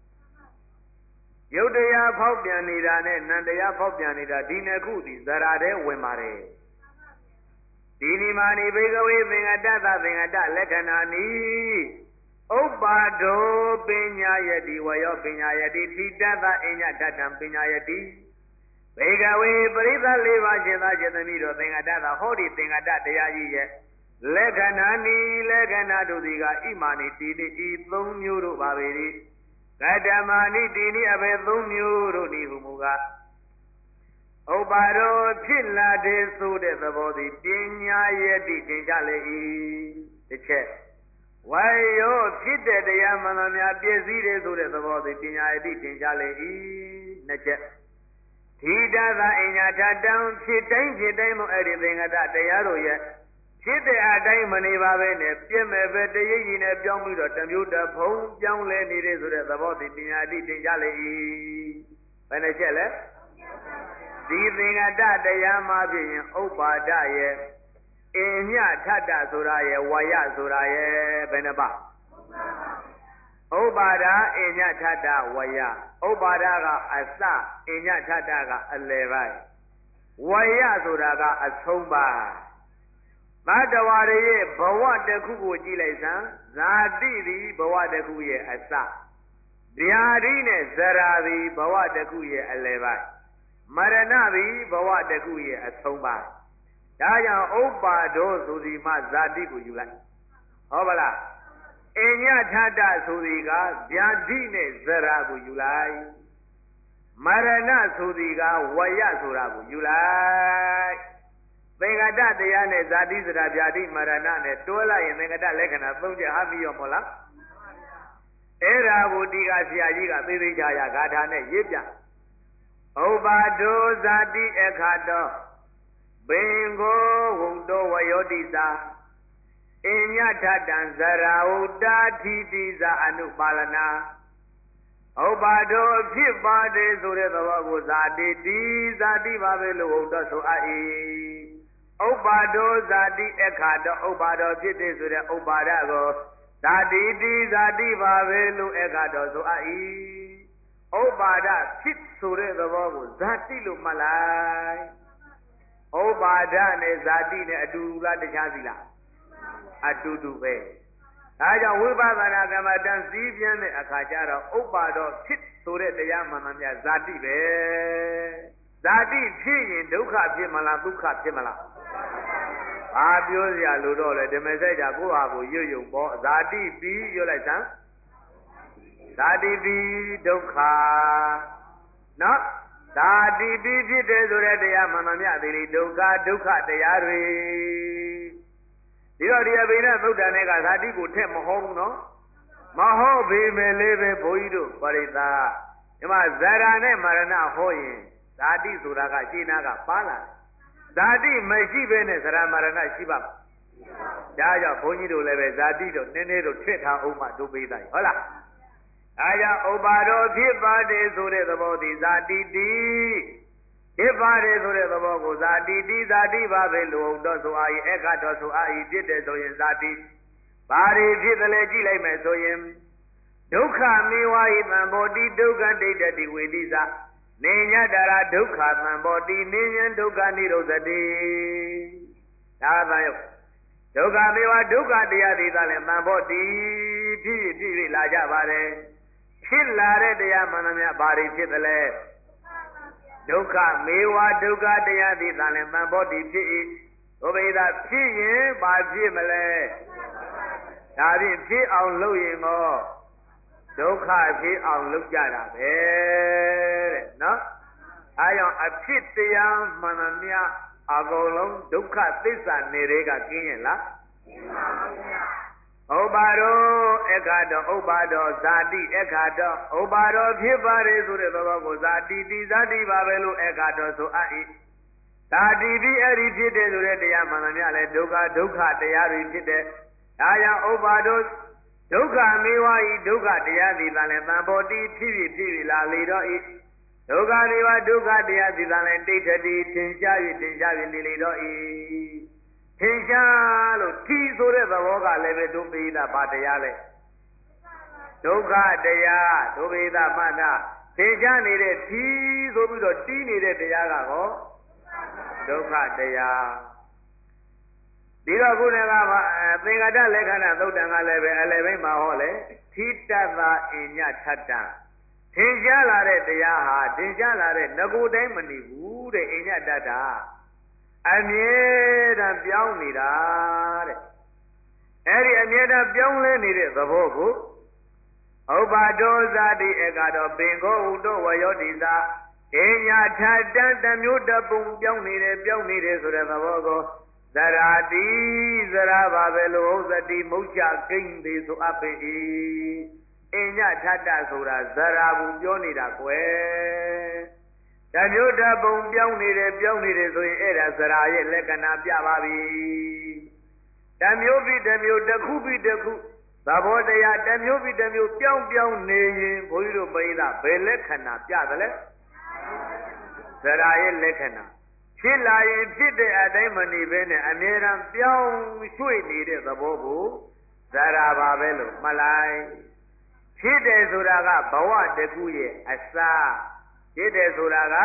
ယုတ်တရားဖောက်ပြန်နေတာနဲ့နန္တရားဖောက်ပြန်နေတာဒီနှစ်ခုဒီဇရာတဲ့ဝင်ပါတယ်ဒီနိမာနိဘေကဝေသင်္ကတသသင်္ကတလက္ခဏာနိဥပ္ပါဒောပညာယတိဝယောပညာယတိထိတသအညတတံပညာယတိဘေကဝေပရိသတ်လေးပါးရှင်သာရှင်သမီးတို့သင်္ကတသာဟောဒီသင်္ကတတရားကြီးရဲ့လက္ခဏာနိလက္ခဏာတို့ဒီကဣမာနိတိနိဤသုံးမျိုးတို့ပါပေ၏ကတမနိတိနိအဘေသုံးမျိုးတို့ဒီဟုမူကားဥပ္ပါဒောဖြစ်လာတဲ့ဆိုတဲ့သဘောသည်ပညာယတိသင်္ကြလေ၏တစ်ချက်ဝါယောဖြစ်တဲ့တရားမှန်သမျှပြည့်စည်တယ်ဆိုတဲ့သဘောသည်ပညာယတိသင်္ကြလေ၏နှစ်ချက်ဓိတသာအညာထတံဖြစ်တိုင်းဖြစ်တိုင်းမို့အဲ့ဒီသင်္ကတတရားတို့ရဲ့ဖြစ်တဲ့အတိုင်းမနေပါပဲနဲ့ပြည့်မဲ့ပဲတရိပ်ကြီးနဲ့ပြောင်းပြီးတော့တမျိုးတဖုံပြောင်းလဲနေတဲ့ဆိုတဲ့သဘောသည်ပညာတိသင်ကြလေ၏ဘယ်နှချက်လဲဒီသင်္ကတတရားမှဖြစ်ရင်ဥပ္ပါဒရဲ့အညထတဆိုတာရဲ့ဝါယဆိုတာရဲ့ဘယ်နှပါဥပ္ပါဒအညထတဝယဥပ္ပါဒကအစအညထတကအလယ်ပိုင်းဝယဆိုတာကအဆုံးပိုင်းသတ္တဝါတွေရဲ့ဘဝတစ်ခုကိုကြည့်လိုက်စမ်းဇာတိသည်ဘဝတစ်ခုရဲ့အစဗျာတိနဲ့ဇရာသည်ဘဝတစ်ခုရဲ့အလယ်ပိုင်းမရဏသည်ဘဝတစ်ခုရဲ့အဆုံးပိုင်းဒါကြောင့်ဥပ္ပါဒောဆိုဒီမှဇာတိကိုယူလိုက်ဟုတ်ပါလားအညထတဆိုသည်ကဗျာတိနဲ့ဇရာကိုယူလိုက်မရဏဆိုသည်ကဝရဆိုတာကိုယူလိုက်သင်္ကတတရားနဲ့ဇာတိဇရာဗျာတိမရဏနဲ့တွဲလိုက်ရင်သင်္ကတလက္ခဏာသုံးချက်ဟာပြီးရောမဟုတ်လားအဲ့ဒါကိုဒီကဆရာကြီးကသေသေးချာချာဂါထာနဲ့ရေးပြဥပ္ပါဒောဇာတိအခါတောဘင်္ဂောဝုတောဝယောတိသာအညထတံဇရာဟုတာတိတိဇာအနုပါလနာဥပ္ပါဒောဖြစ်ပါတယ်ဆိုတဲ့သဘောကိုဇာတိတိဇာတိပါပဲလို့ဟုတ်တော့ဆိုအပ်၏ဥပ္ပါဒောဇာတိအခါတောဥပ္ပါဒောဖြစ်တယ်ဆိုတဲ့ဥပ္ပါဒကိုဇာတိတိဇာတိပါပဲလို့အခါတောဆိုအပ်၏ဥပ္ပါဒဖြစ်ဆိုတဲ့သဘောကိုဇာတိလို့မှတ်လိုက်ဥပ္ပါဒနဲ့ဇာတိနဲ့အတူတူလားတခြားစီလားအတူတူပဲဒါကြောင့်ဝိပဿနာကမ္မတန်စည်းပြင်းတဲ့အခါကျတော့ဥပ္ပါဒောဖြစ်ဆိုတဲ့တရားမှန်မှန်များဇာတိပဲဇာတိဖြစ်ရင်ဒုက္ခဖြစ်မလားဒုက္ခဖြစ်မလားဘာပြောစရာလို့တော့လဲဓမ္မစကြာကိုယ့်ဟာကိုရွတ်ယုံပေါ့ဇာတိပြီးရွတ်လိုက်စမ်းဇာတိပြီးဒုက္ခနော်ဇာတိပြီးဖြစ်တယ်ဆိုတဲ့တရားမှန်မှန်များသေးဒုက္ခဒုက္ခတရားတွေဒီတော့ဒီအဘိဓမ္မာသုတ်တန်တွေကဇာတိကိုထက်မဟောဘူးနော်မဟောပေမဲ့လေးပဲဘုန်းကြီးတို့ပရိသတ်ဒီမှာဇရာနဲ့မရဏဟောရင်ဇာတိဆိုတာကရှင်းနာကပါလာဇာတိမရှိဘဲနဲ့ဇရာမရဏရှိပါ့မလားဒါကြောင့်ဘုန်းကြီးတို့လည်းပဲဇာတိတော့နည်းနည်းတော့ထက်ထားအောင်မှတို့ပေးသားဟုတ်လားအဲကြောင့်ဥပါဒောဖြစ်ပါတယ်ဆိုတဲ့သဘောဒီဇာတိတိဖြစ်ပါတယ်ဆိုတဲ့သဘောကိုဇာတိတိဇာတိပါပဲလို့တော့ဆိုအာဤအခါတော့ဆိုအာဤဖြစ်တယ်ဆိုရင်ဇာတိဘာတွေဖြစ်တယ်လဲကြည့်လိုက်မယ်ဆိုရင်ဒုက္ခမေဝဟိသံဘောတိဒုက္ခဒိဋ္ဌတိဝေတိသနေညတရာဒုက္ခသံဘောတိနေညံဒုက္ခនិရောဓတိဒါသာယုတ်ဒုက္ခမေဝဒုက္ခတရားသည်သာလဲသံဘောတိဖြစ်ဖြစ်ဖြစ်လာကြပါတယ်ဖြစ်လာတဲ့တရားမှန်သမျှဘာတွေဖြစ်တယ်လဲဒုက္ခမေဝဒုက္ခတရားသည်သာလဲသံဘောတိဖြစ်၏ဘုဗေဒဖြစ်ရင်ဘာဖြစ်မလဲဒါဖြင့်ဖြစ်အောင်လုပ်ရင်တော့ဒုက္ခဖြစ်အောင်လုပ်ကြတာပဲတဲ့နော်အဲကြောင့်အဖြစ်တရားမှန်သမျှအကုန်လုံးဒုက္ခသစ္စာနေတဲ့ကကင်းရင်လားကင်းပါဘူးဗျာဥပါဒောအခါတော့ဥပါဒောဇာတိအခါတော့ဥပါဒောဖြစ်ပါတယ်ဆိုတဲ့သဘောကိုဇာတိတိဇာတိပါပဲလို့အခါတော့ဆိုအပ်၏ဇာတိတိအဲ့ဒီဖြစ်တယ်ဆိုတဲ့တရားမှန်သမျှလဲဒုက္ခဒုက္ခတရားတွေဖြစ်တယ်ဒါကြောင့်ဥပါဒောဒုက္ခမေဝဤဒုက္ခတရားသည်သာလဲသံဘောတိဖြစ်ဖြစ်ဖြစ်လာလေတော့ဤဒုက္ခမေဝဒုက္ခတရားသည်သာလဲတိဋ္ဌတိထင်ရှား၍ထင်ရှား၍နေလေတော့ဤထင်ရှားလို့ထီဆိုတဲ့သဘောကလည်းပဲဒုပိသဘာတရားလဲဒုက္ခတရားဒုပိသမှတ်တာထင်ရှားနေတဲ့ထီဆိုပြီးတော့တီးနေတဲ့တရားကဟောဒုက္ခတရားဒီတော့ခုနကသင်္ကတလက္ခဏာသုတ်တံကလည်းပဲအလယ်ပိုင်းမှာဟောလေထိတ္တသာအညထတ္တထင်ရှားလာတဲ့တရားဟာထင်ရှားလာတဲ့ငကိုတိုင်းမနေဘူးတဲ့အညတတ္တအမြဲတမ်းပြောင်းနေတာတဲ့အဲ့ဒီအမြဲတမ်းပြောင်းလဲနေတဲ့သဘောကိုဥပ္ပါဒောဇာတိဧကတော့ပင်ကိုဥတောဝယောတိသာအညထတ္တတမျိုးတပုံပြောင်းနေတယ်ပြောင်းနေတယ်ဆိုတဲ့သဘောကိုဇရာတိဇရာပါပဲလို့ဥစ္စတိမုတ်ချကိန်းသေးဆိုအပ်ပေ၏အညထတ္တဆိုတာဇရာဘူးပြောနေတာကွယ်တမျိုးတပုံပြောင်းနေတယ်ပြောင်းနေတယ်ဆိုရင်အဲ့ဒါဇရာရဲ့လက္ခဏာပြပါပြီတမျိုးပြီးတမျိုးတစ်ခုပြီးတစ်ခုသဘောတရားတမျိုးပြီးတမျိုးပြောင်းပြောင်းနေရင်ဘုန်းကြီးတို့ပိဋကဘယ်လက္ခဏာပြသလဲဇရာရဲ့လက္ခဏာဖြစ်လာရင်ဖြစ်တဲ့အတိုင်းမနေဘဲနဲ့အမြဲတမ်းပြောင်းရွှေ့နေတဲ့သဘောကိုဇရာပါပဲလို့မှတ်လိုက်ဖြစ်တယ်ဆိုတာကဘဝတကူရဲ့အစဖြစ်တယ်ဆိုတာက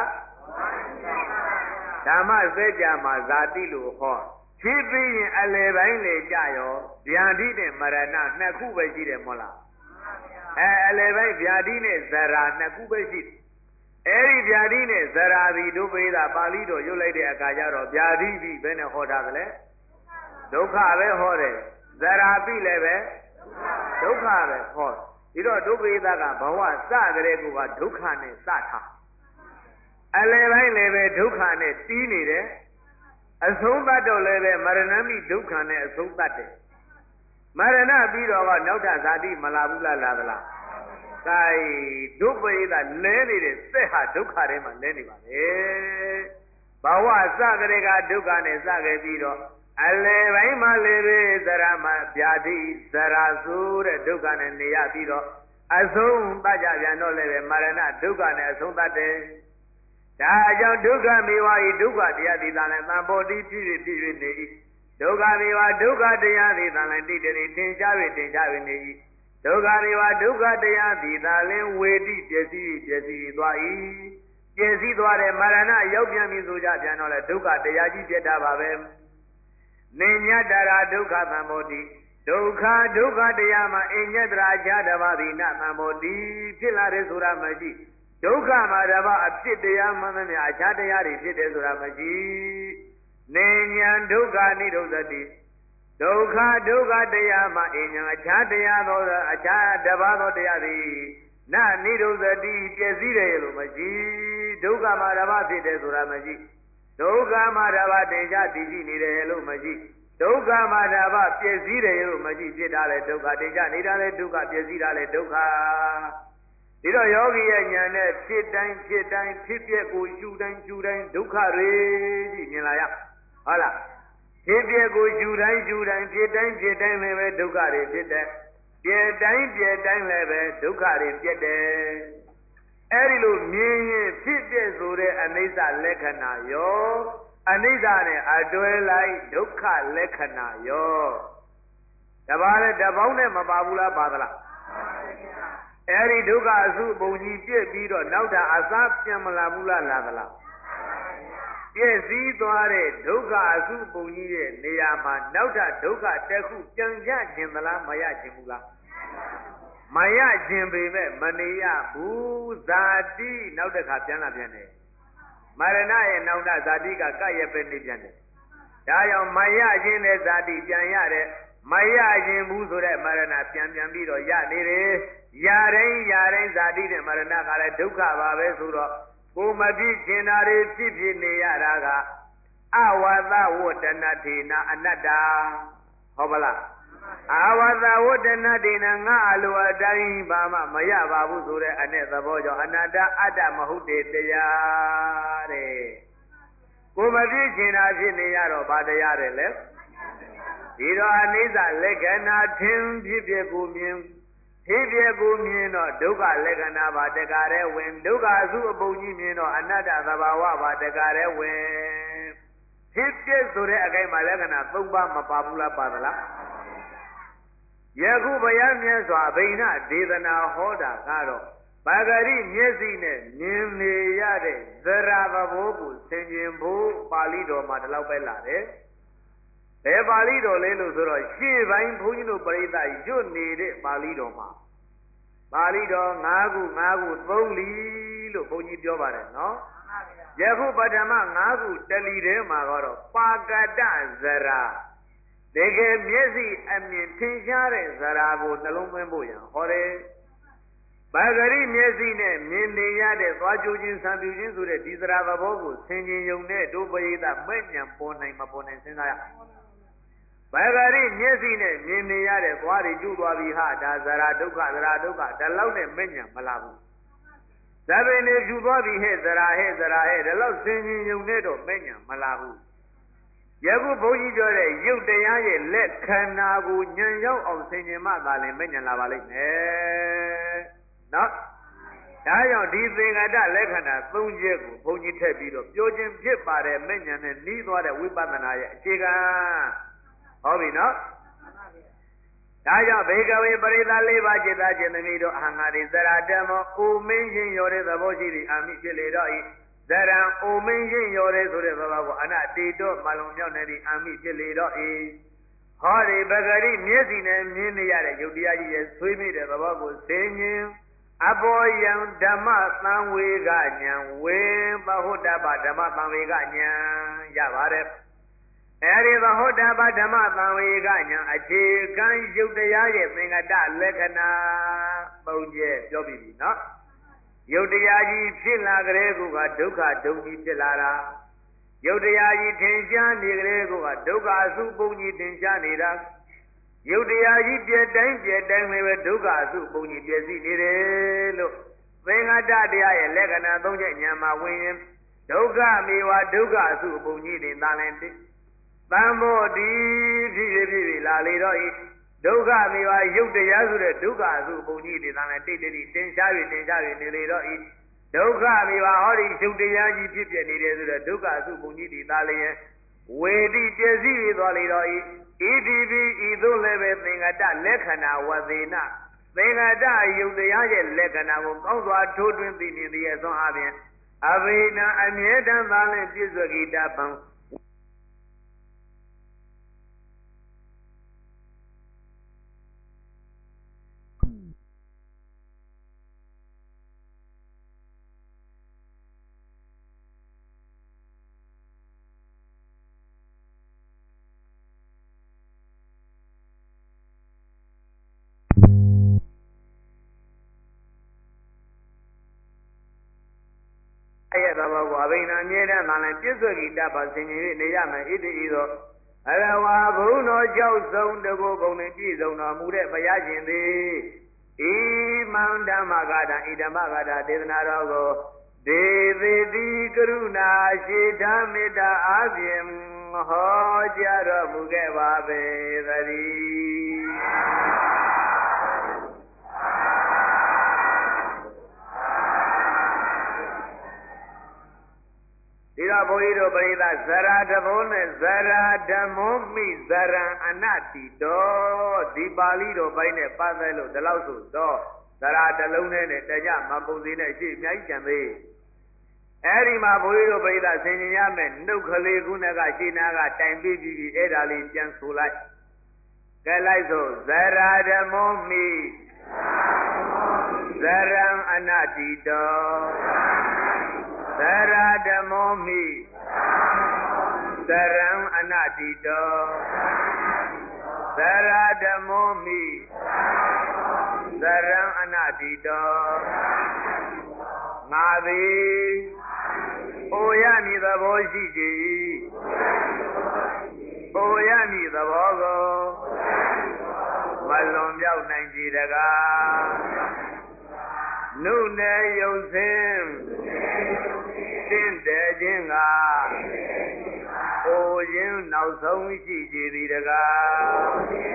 ဓမ္မစဲကြမှာဇာတိလို့ဟောဖြစ်ပြီးရင်အလယ်ပိုင်းလေကြရောဗျာတိနဲ့မရဏနှစ်ခုပဲရှိတယ်မဟုတ်လားအဲအလယ်ပိုင်းဗျာတိနဲ့ဇရာနှစ်ခုပဲရှိတယ်အဲ့ဒီဗျာတိနဲ့ဇရာတိတို့ပိဒါပါဠိတော်ရွတ်လိုက်တဲ့အခါကျတော့ဗျာတိပြီဘယ်နဲ့ဟောတာကလဲဒုက္ခပဲဟောတယ်ဇရာပြီလည်းပဲဒုက္ခပဲဟောဒီတော့ဒုက္ခိတကဘဝစကြတဲ့ကူကဒုက္ခနဲ့စထားအလယ်ပိုင်းလည်းပဲဒုက္ခနဲ့တီးနေတယ်အဆုံးသတ်တော့လည်းပဲမရဏမိဒုက္ခနဲ့အဆုံးသတ်တယ်မရဏပြီးတော့ကနောက်ထပ်ဇာတိမလာဘူးလားလာသလားကဲဒုက္ခိတလဲနေတဲ့စက်ဟာဒုက္ခထဲမှာလဲနေပါလေဘဝစကြတဲ့ကဒုက္ခနဲ့စခဲ့ပြီးတော့အလေပိုင်းမှာလေပဲသရမဗျာတိသရာဆိုတဲ့ဒုက္ခနဲ့နေရပြီးတော့အဆုံးသတ်ကြပြန်တော့လည်းပဲမရဏဒုက္ခနဲ့အဆုံးသတ်တယ်ဒါကြောင့်ဒုက္ခမေဝဤဒုက္ခတရားသည်သာလည်းသံပေါ်တိဖြစ်ဖြစ်ဖြစ်၍နေ၏ဒုက္ခမေဝဒုက္ခတရားသည်သာလည်းတိတည်းတင်ရှား၍တင်ရှား၍နေ၏ဒုက္ခမေဝဒုက္ခတရားသည်သာလည်းဝေတိပျက်စီးပျက်စီးသွား၏ပျက်စီးသွားတဲ့မရဏရောက်ပြန်ပြီဆိုကြပြန်တော့လေဒုက္ခတရားကြီးဖြစ်တာပါပဲနေညတရာဒုက္ခသံမောတိဒုက္ခဒုက္ခတရားမှာအညတရာခြားတပါးသည်နသံမောတိဖြစ်လာတယ်ဆိုတာမရှိဒုက္ခမှာတပါးအဖြစ်တရားမှန်သမျှအခြားတရားတွေဖြစ်တယ်ဆိုတာမရှိနေညာဒုက္ခနိရောဓတိဒုက္ခဒုက္ခတရားမှာအညာအခြားတရားသောအခြားတပါးသောတရားသည်နနိရောဓတိပြည့်စည်တယ်လို့မရှိဒုက္ခမှာတပါးဖြစ်တယ်ဆိုတာမရှိဒုက္ခမှာတပါးတင်ကြတည်ရှိနေတယ်လို့မရှိဒုက္ခမှာတပါးပြည့်စည်တယ်လို့မရှိဖြစ်တာလေဒုက္ခတင်ကြနေတာလေဒုက္ခပြည့်စည်တာလေဒုက္ခဒီတော့ယောဂီရဲ့ဉာဏ်နဲ့ဖြစ်တိုင်းဖြစ်တိုင်းဖြစ်ပျက်ကိုရှုတိုင်းရှုတိုင်းဒုက္ခတွေကြီးမြင်လာရဟုတ်လားဖြစ်ပျက်ကိုရှုတိုင်းရှုတိုင်းဖြစ်တိုင်းဖြစ်တိုင်းလည်းပဲဒုက္ခတွေဖြစ်တယ်ပြည့်တိုင်းပြည့်တိုင်းလည်းပဲဒုက္ခတွေပြည့်တယ်အဲ့ဒီလိုမြင်ရင်ဖြစ်ပျက်ဆိုတဲ့အနိစ္စလက္ခဏာရောအနိစ္စနဲ့အတွဲလိုက်ဒုက္ခလက္ခဏာရောတပါးနဲ့တပေါင်းနဲ့မပါဘူးလားပါသလားအဲ့ဒီဒုက္ခအစုပုံကြီးပြည့်ပြီးတော့နောက်တာအစားပြန်မလာဘူးလားလာသလားပြည့်စည်သွားတဲ့ဒုက္ခအစုပုံကြီးရဲ့နေရာမှာနောက်တာဒုက္ခတစ်ခုပြန်ရခြင်းမလားမရခြင်းဘူးလားမရခြင်းပေမဲ့မနေရဘူးဇာတိနောက်တစ်ခါပြန်လာပြန်တယ်မရဏရဲ့နောက်တာဇာတိကကရဲ့ပဲနေပြန်တယ်ဒါကြောင့်မရခြင်းနဲ့ဇာတိပြန်ရတယ်မရခြင်းဘူးဆိုတဲ့မရဏပြန်ပြန်ပြီးတော့ရနေတယ်ရတိုင်းရတိုင်းဇာတိနဲ့မရဏကလည်းဒုက္ခပါပဲဆိုတော့ကိုမဖြစ်ကျင်တာတွေဖြစ်ဖြစ်နေရတာကအဝါသဝတ္တနာထေနာအနတ္တဟုတ်ပါလားအဝါသဝတ္တနာထေနာငါအလိုအတိုင်းဘာမှမရပါဘူးဆိုတဲ့အနဲ့သဘောကြောင့်အနတ္တအတ္တမဟုတ်တဲ့တရားတဲ့ကိုမဖြစ်ကျင်တာဖြစ်နေရတော့ဘာတရားတယ်လဲဒီတော့အနိစ္စလက္ခဏာထင်ဖြစ်ဖြစ်ကိုမြင်ဖြစ်ဖြစ်ကိုမြင်တော့ဒုက္ခလက္ခဏာပါတကားတဲ့ဝင်ဒုက္ခအစုအပုံကြီးမြင်တော့အနတ္တသဘာဝပါတကားတဲ့ဝင်ဖြစ်ဖြစ်ဆိုတဲ့အခိုင်မှာလက္ခဏာ၃ပါးမပါဘူးလားပါသလားယခုဘုရားမြတ်စွာဘိဏဒေသနာဟောတာကတော့ပါဂရိမျက်စိနဲ့မြင်နေရတဲ့သရသဘောကိုသင်ကျင်ဖို့ပါဠိတော်မှာဒီလောက်ပဲလာတယ်ဘယ်ပါဠိတော်လဲလို့ဆိုတော့ရှေ့ပိုင်းဘုန်းကြီးတို့ပရိသတ်ရွတ်နေတဲ့ပါဠိတော်မှာပါဠိတော်၅ခု၅ခုသုံးလီလို့ဘုန်းကြီးပြောပါတယ်နော်ယခုပထမ၅ခုတလီထဲမှာတော့ပါကတဇရာတကယ်မျက်စိအမြင်ထင်ရှားတဲ့ဇရာကိုနှလုံးသွင်းဖို့ရဟောတယ်ပါဂရိမျက်စိနဲ့မြင်နေရတဲ့သွားကြိုခြင်းဆံပြူခြင်းဆိုတဲ့ဒီဇရာသဘောကိုဆင်ခြင်ယုံတဲ့ဒုပရိသမဲ့ညံပေါ်နိုင်မပေါ်နိုင်စဉ်းစားရဘာဂရိမျက်စိနဲ့မြင်နေရတဲ့သွားတွေကျူးသွားပြီဟာဒါဇရာဒုက္ခဇရာဒုက္ခဒါလောက်နဲ့မဲ့ညံမလာဘူးဇဗေနေကျူသွားပြီဟဲ့ဇရာဟဲ့ဇရာဟဲ့ဒါလောက်ဆင်ခြင်ယုံနဲ့တော့မဲ့ညံမလာဘူးယခုဘုန်းကြီးပြောတဲ့ရုပ်တရားရဲ့လက်ခန္ဓာကိုညံရောက်အောင်ဆင်ခြင်မှသာလင်မဲ့ညံလာပါလိမ့်မယ်နော်ဒါကြောင့်ဒီသင်္ကတလက္ခဏာ၃ချက်ကိုဘုန်းကြီးထည့်ပြီးတော့ပြောခြင်းဖြစ်ပါတယ်မဲ့ညံနဲ့နှီးသွားတဲ့ဝိပဿနာရဲ့အခြေခံဟုတ်ပြီနော်ဒါကြောင့်ဘေကဝေပရိသလေးပါးจิตသားจิตသမီးတို့အဟံငါရိဇရာတမောအိုမင်းရင်ရောတဲ့သဘောရှိသည်အာမိဖြစ်လေတော့ဤဇရံအိုမင်းရင်ရောတဲ့ဆိုတဲ့သဘောကိုအနတေတော့မလုံမြောက်နေသည်အာမိဖြစ်လေတော့ဤဟောဒီပဂရိမျက်စိနဲ့မြင်နေရတဲ့ယုတ်တရားကြီးရဲ့ဆွေးမိတဲ့သဘောကိုသိဉ္အဘောယံဓမ္မသံဝေကဉာဏ်ဝေပဟုတ်တပဓမ္မသံဝေကဉာဏ်ရပါတယ်အဲဒီသဟောတပဓမ္မသံဝေကညာအခြေခံရုပ်တရားရဲ့သင်္ကတလက္ခဏာသုံးချက်ပြောပြီးပြီနော်ရုပ်တရားကြီးဖြစ်လာကြတဲ့ကူကဒုက္ခဒုံကြီးဖြစ်လာတာရုပ်တရားကြီးထင်ရှားနေကြတဲ့ကူကဒုက္ခအစုပုံကြီးထင်ရှားနေတာရုပ်တရားကြီးပြည့်တိုင်းပြည့်တိုင်းလည်းပဲဒုက္ခအစုပုံကြီးပြည့်စည်နေတယ်လို့သင်္ကတတရားရဲ့လက္ခဏာသုံးချက်ညာမှာဝင်ရင်ဒုက္ခမေဝဒုက္ခအစုပုံကြီးတွေသာလင်တသံဘောတိဖြစ်ဖြစ်ဖြစ်လာလေတော့ဤဒုက္ခမေဝရုပ်တရားဆိုတဲ့ဒုက္ခအစုပုံကြီးတွေသာလင်တိတ်တိတ်တင်ရှား၍တင်ရှား၍နေလေတော့ဤဒုက္ခမေဝဟောဒီရုပ်တရားကြီးဖြစ်ပြနေတယ်ဆိုတဲ့ဒုက္ခအစုပုံကြီးတွေသာလျင်ဝေတိပြည့်စည်၍သွားလေတော့ဤဣတိပိဤသို့လည်းပဲသင်္ကတလက္ခဏာဝသေနသင်္ကတရုပ်တရားရဲ့လက္ခဏာကိုကောင်းစွာထိုးထွင်းသိမြင်သည်အစွမ်းအပြင်အဘိဓမ္အမြဲတမ်းသာလင်ပြည့်စုံကိတပံရဲ့သဘောကိုအဘိဓမ္အမြဲတမ်းသာလင်ပြည့်စုံကိတပံဆင်ခြင်၍နေရမယ်ဣတိဤသို့အရဝါဘုံတော်ကြောက်ဆုံးတကုဂုံနှင့်ပြည့်စုံတော်မူတဲ့ဘုရားရှင်သည်ဤမန္ဓမ္မဂါထာဤဓမ္မဂါထာဒေသနာတော်ကိုဒေဝတိကရုဏာရှိဓမ္မေတ္တာအပြင်ဟောကြားတော်မူခဲ့ပါပေသတည်းဒီတော့ဘုန်းကြီးတို့ပရိသတ်ဇရာတဘောနဲ့ဇရာဓမ္မောမိဇရံအနတိတောဒီပါဠိတော်ပိုင်းနဲ့ပတ်သက်လို့ဒီလောက်ဆိုတော့ဇရာတစ်လုံးနဲ့တကြမကုန်သေးနဲ့ရှေ့အများကြီးကျန်သေးအဲ့ဒီမှာဘုန်းကြီးတို့ပရိသတ်ဆင်ခြင်ရမယ်နှုတ်ကလေးခုနကရှင်းနာကတိုင်ပြီးပြီးအဲ့ဒါလေးပြန်ဆိုလိုက်ကဲလိုက်ဆိုဇရာဓမ္မောမိဇရံအနတိတောဇရာဓမ္မောမိဇရံအနတိတောဇရာဓမ္မောမိဇရံအနတိတောငါသည်အိုရမည်သဘောရှိကြ၏အိုရမည်သဘောကိုမလွန်မြောက်နိုင်ကြတကားနုနယ်ယုတ်စင်တင့်တယ်ခြင်းကအိုခြင်းနောက်ဆုံးရှိကြသည်တကား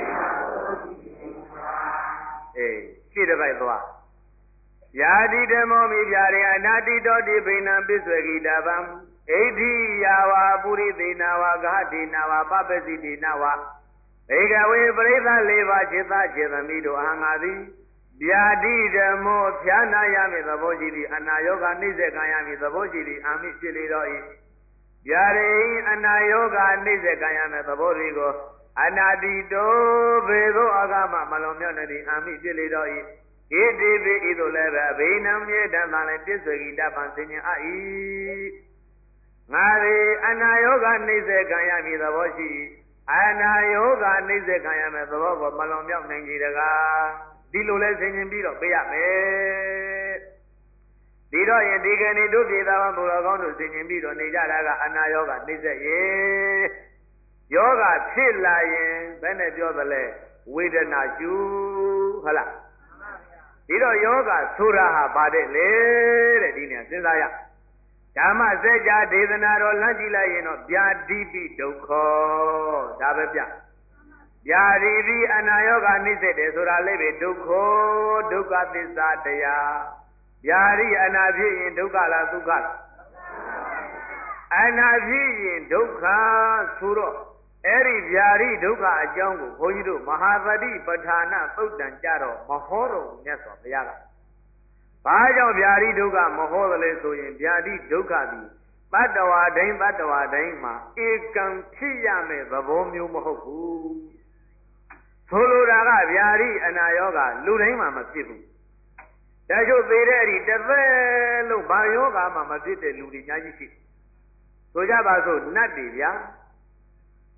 အေးရှိတဲ့ဘက်သွားယာတိဓမ္မောမိပြရေအနာတိတောတိဘိနံပစ္ဆွေကိတဗံဣဋ္ဌိယာဝပုရိသေနဝဂဟတိနဝပပစီတိနဝဧကဝေပရိသလေးပါးจิตจิตသမီးတို့အာငါသည်ဗျာတိဓမ္မောဖြာနာရမည်သဘောရှိသည်အနာယောဂနှိစ္စကံရမည်သဘောရှိသည်အာမိဖြစ်လေတော့၏ဗျာရိအနာယောဂနှိစ္စကံရမည်သဘောတွေကိုအနာတိတောဘေသောအာဂမမလွန်မြောက်နေသည်အာမိဖြစ်လေတော့၏ဣတိပိဤသို့လည်းပဲအဘိနံမြေတံသာလည်းပြည့်စုံကိတပံဆင်ញအ၏ငါသည်အနာယောဂနှိစ္စကံရမည်သဘောရှိအနာယောဂနှိစ္စကံရမည်သဘောကိုမလွန်မြောက်နိုင်ကြတကားဒီလိုလဲဆင်ញင်ပြီးတော့ပေးရမယ်ဒီတော့ရင်ဒီကနေ့တို့ပြည်သားဘုရားကောင်းတို့ဆင်ញင်ပြီးတော့နေကြတာကအနာယောဂနှိစ္စရေယောဂဖြစ်လာရင်ဘယ်နဲ့ပြောသလဲဝေဒနာရှုဟုတ်လားဒီတော့ယောဂဆိုတာဟာဗါတဲ့လေတဲ့ဒီနေစဉ်းစားရဓမ္မစကြာဒေသနာတော်လမ်းကြည့်လိုက်ရင်တော့ဗျာတိပိဒုက္ခဒါပဲဗျဗျာတိပိအနာယောဂနှိစ္စတယ်ဆိုတာလေးပဲဒုက္ခဒုက္ခသစ္စာတရားဗျာတိအနာဖြစ်ရင်ဒုက္ခလားဒုက္ခလားအနာဖြစ်ရင်ဒုက္ခဆိုတော့အဲ့ဒီဗျာတိဒုက္ခအကြောင်းကိုဘုန်းကြီးတို့မဟာသတိပဋ္ဌာနသုတ်တံကြတော့မဟောတော်မြတ်စွာဘုရားကဘာကြောင့်ဗျာတိဒုက္ခမဟောသလဲဆိုရင်ဗျာတိဒုက္ခသည်တတ္တဝါတိုင်းတတ္တဝါတိုင်းမှာဧကံဖြစ်ရမယ့်သဘောမျိုးမဟုတ်ဘူးဆိုလိုတာကဗျာတိအနာယောဂလူတိုင်းမှာမဖြစ်ဘူးဒါကြောင့်သေတဲ့အဲ့ဒီတစ်သက်လုံးဘာယောဂမှမဖြစ်တဲ့လူတွေအများကြီးရှိဆိုကြပါစို့နတ်တွေဗျာ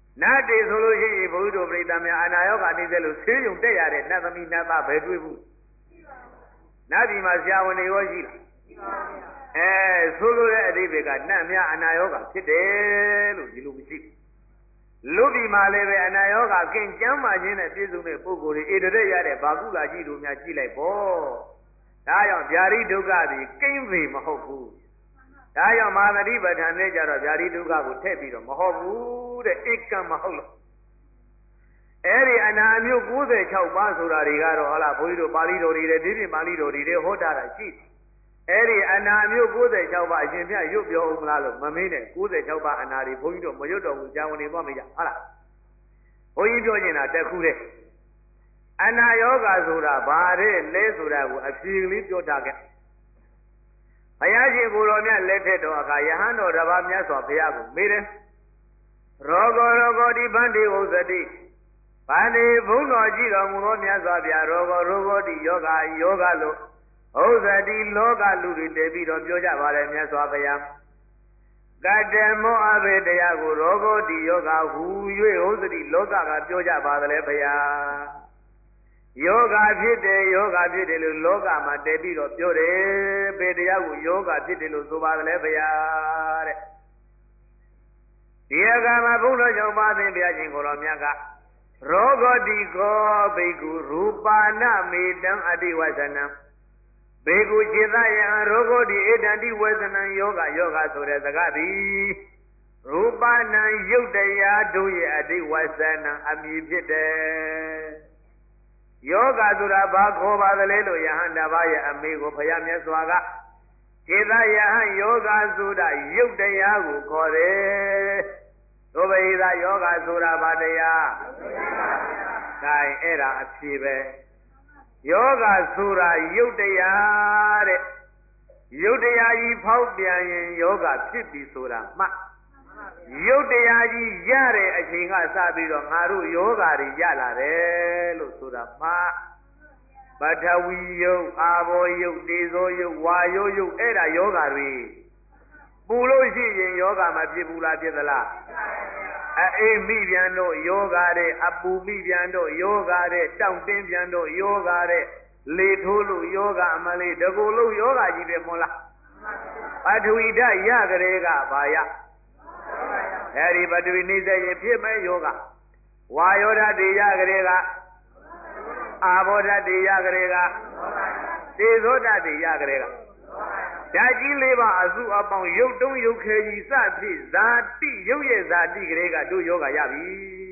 နာတေဆိုလို့ရှိရင်ဘုရားတို့ပြိတ္တများအနာရောဂါနေတဲ့လို့ဆေးရုံတက်ရတဲ့နတ်သမီးနတ်သားပဲတွေ့ဘူးနတ်ပြည်မှာဆရာဝန်တွေရောရှိလားအဲဆိုလိုတဲ့အဓိပ္ပာယ်ကနတ်များအနာရောဂါဖြစ်တယ်လို့ဒီလိုမရှိဘူးလူပြည်မှာလည်းပဲအနာရောဂါကင်းကျမ်းမာခြင်းနဲ့ပြည့်စုံတဲ့ပုဂ္ဂိုလ်တွေဣတရက်ရတဲ့ဘာကုလာကြီးတို့များကြည့်လိုက်ပေါ့ဒါကြောင့်ဗျာတိဒုက္ခသည်ကိန်းပေမဟုတ်ဘူးဒါကြောင့်မာသတိပဋ္ဌာန်နဲ့ကြတော့ဗျာတိဒုက္ခကိုထည့်ပြီးတော့မဟုတ်ဘူးတဲ့ဧကံမဟုတ်လို့အဲ့ဒီအနာမျိုး၉၆ပါးဆိုတာတွေကတော့ဟောလားဘုန်းကြီးတို့ပါဠိတော်တွေတဲ့ဒီပြင်ပါဠိတော်တွေဟောတာရှိအဲ့ဒီအနာမျိုး၉၆ပါးအရှင်မြတ်ရွတ်ပြောဦးမလားလို့မမင်းနဲ့၉၆ပါးအနာတွေဘုန်းကြီးတို့မရွတ်တော်ဘူးကြာဝင်နေသွားမကြဟုတ်လားဘုန်းကြီးပြောနေတာတက်ခုတဲ့အနာယောဂဆိုတာဘာတဲ့လဲဆိုတာကိုအဖြေကလေးပြောထားခဲ့ဘုရားရှင်ကိုယ်တော်မြတ်လက်ထက်တော်အခါယဟန်တော်တစ်ပါးမြတ်စွာဘုရားကိုမေးတယ်ရောဂောရောဂောတိဗန္တိဝုဇတိဗန္တိဘုန်းတော်ကြည့်တော်မူသောမြတ်စွာဘုရားရောဂောရောဂောတိယောဂယောဂလို့ဥဇတိလောကလူတွေတည်ပြီးတော့ပြောကြပါလေမြတ်စွာဘုရားကတ္တမောအဘေတရားကိုရောဂောတိယောဂဟူ၍ဥဇတိလောကကပြောကြပါသလဲဘုရားယောဂဖြစ်တယ်ယောဂဖြစ်တယ်လို့လောကမှာတည်ပြီးတော့ပြောတယ်ဘေတရားကိုယောဂဖြစ်တယ်လို့ဆိုပါသလဲဘုရားတဲ့ဒီအခါမှာဘုန်းတော်ကြောင့်ပါသင်ဘုရားရှင်ကိုယ်တော်မြတ်ကရောဂတိကောဘိက္ခုရူပါဏမေတံအတိဝဇနံဘေကုจิตယံရောဂောတိဧတံတိဝေဇနံယောဂယောဂဆိုတဲ့စကားသည်ရူပနံယုတ်တရားတို့ရဲ့အတိဝေဇနံအမည်ဖြစ်တယ်ယောဂဆိုတာဘာခေါ်ပါသလဲလို့ယဟန်တပါးရဲ့အမေကိုဘုရားမြတ်စွာကจิตယဟန်ယောဂဆိုတာယုတ်တရားကိုခေါ်တယ်သို့ပေသာယောဂဆိုတာဘာတရားဒါအဲ့ဒါအဖြေပဲယောဂဆိုတာယုတ်တရားတဲ့ယုတ်တရားကြီးဖောက်ပြန်ရင်ယောဂဖြစ်ပြီဆိုတာမှတ်ယုတ်တရားကြီးရတဲ့အချိန်ကစပြီးတော့ငါတို့ယောဂတွေရလာတယ်လို့ဆိုတာမှတ်ပထဝီယုတ်အာဘောယုတ်တေဇောယုတ်ဝါယောယုတ်အဲ့ဒါယောဂတွေပူလို့ရှိရင်ယောဂမဖြစ်ဘူးလားဖြစ်သလားအေးမိပြန်တို့ယောဂတဲ့အပူမိပြန်တို့ယောဂတဲ့တောင့်တင်းပြန်တို့ယောဂတဲ့လေထိုးလို့ယောဂအမလေးတကူလို့ယောဂကြီးပဲမဟုတ်လားပထဝီဓာတ်ရကြတဲ့ကဘာရအဲဒီပထဝီနေစေရင်ဖြစ်မဲ့ယောဂဝါယောဓာတ်တွေရကြတဲ့ကအာဘောဓာတ်တွေရကြတဲ့ကသေဇောဓာတ်တွေရကြတဲ့ကဓာတ်ကြီးလေးပါအစုအပေါင်းရုပ်တုံးရုပ်ခဲကြီးစဖြစ်ဇာတိရုပ်ရဲ့ဇာတိကလေးကတို့ယောဂရပြီ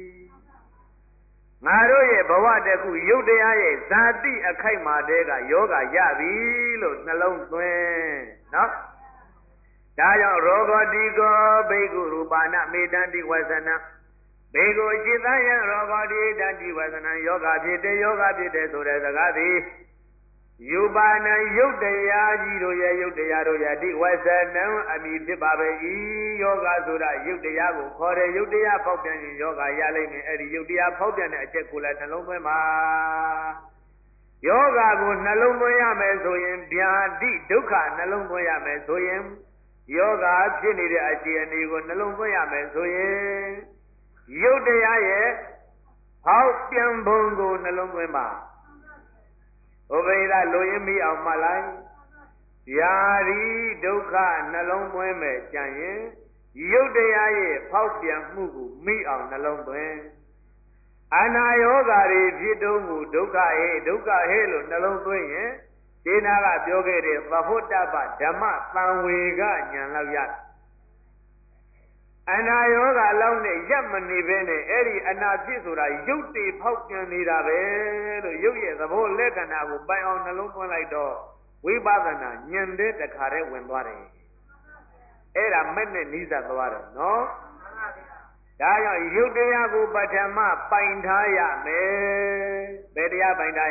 ငါတို့ရဲ့ဘဝတခုရုပ်တရားရဲ့ဇာတိအခိုက်မှာတည်းကယောဂရပြီလို့နှလုံးသွင်းနော်ဒါကြောင့်ရောဂတိကောဘိက္ခုရူပါဏမေတ္တတိဝဇနံဘေကိုจิตယံရောဂတိတ္တိဝဇနံယောဂဖြစ်တယ်ယောဂဖြစ်တယ်ဆိုတဲ့စကားသည်ယူပါဏယုတ်တရားကြီးတို့ရဲ့ယုတ်တရားတို့ရဲ့ဒီဝဇနံအမိဖြစ်ပါပဲဤယောဂဆိုတာယုတ်တရားကိုခေါ်တယ်ယုတ်တရားဖောက်ပြန်ရင်ယောဂရလိမ့်မယ်အဲ့ဒီယုတ်တရားဖောက်ပြန်တဲ့အချက်ကိုလည်းနှလုံးသွင်းပါယောဂကိုနှလုံးသွင်းရမယ်ဆိုရင်ဗျာတိဒုက္ခနှလုံးသွင်းရမယ်ဆိုရင်ယောဂဖြစ်နေတဲ့အခြေအနေကိုနှလုံးသွင်းရမယ်ဆိုရင်ယုတ်တရားရဲ့ဖောက်ပြန်ပုံကိုနှလုံးသွင်းပါဥပိ္ပဒလိုရင်းမိအောင်မှတ်လိုက်ဗျာတိဒုက္ခနှလုံးသွင်းမယ်ကြံရင်ယုတ်တရားရဲ့ဖောက်ပြန်မှုကိုမိအောင်နှလုံးသွင်းအနာယောဂါတွေဖြစ်တုံးကိုဒုက္ခဟဲ့ဒုက္ခဟဲ့လို့နှလုံးသွင်းရင်ဒီနာကပြောခဲ့တဲ့သဟုတ္တပဓမ္မသံဝေကဉာဏ်လောက်ရအနာယောဂါလောက်နဲ့ရပ်မနေဘဲနဲ့အဲ့ဒီအနာဖြစ်ဆိုတာရုပ်တည်ဖောက်ပြန်နေတာပဲလို့ရုပ်ရဲ့သဘောလက္ခဏာကိုပိုင်အောင်နှလုံးသွင်းလိုက်တော့ဝိပဿနာဉာဏ်တဲ့တခါတည်းဝင်သွားတယ်အဲ့ဒါမဲ့နဲ့နိစ္စသွားတယ်နော်ဒါကြောင့်ရုပ်တရားကိုပထမပိုင်ထားရမယ်ဘယ်တရားပိုင်ထားရ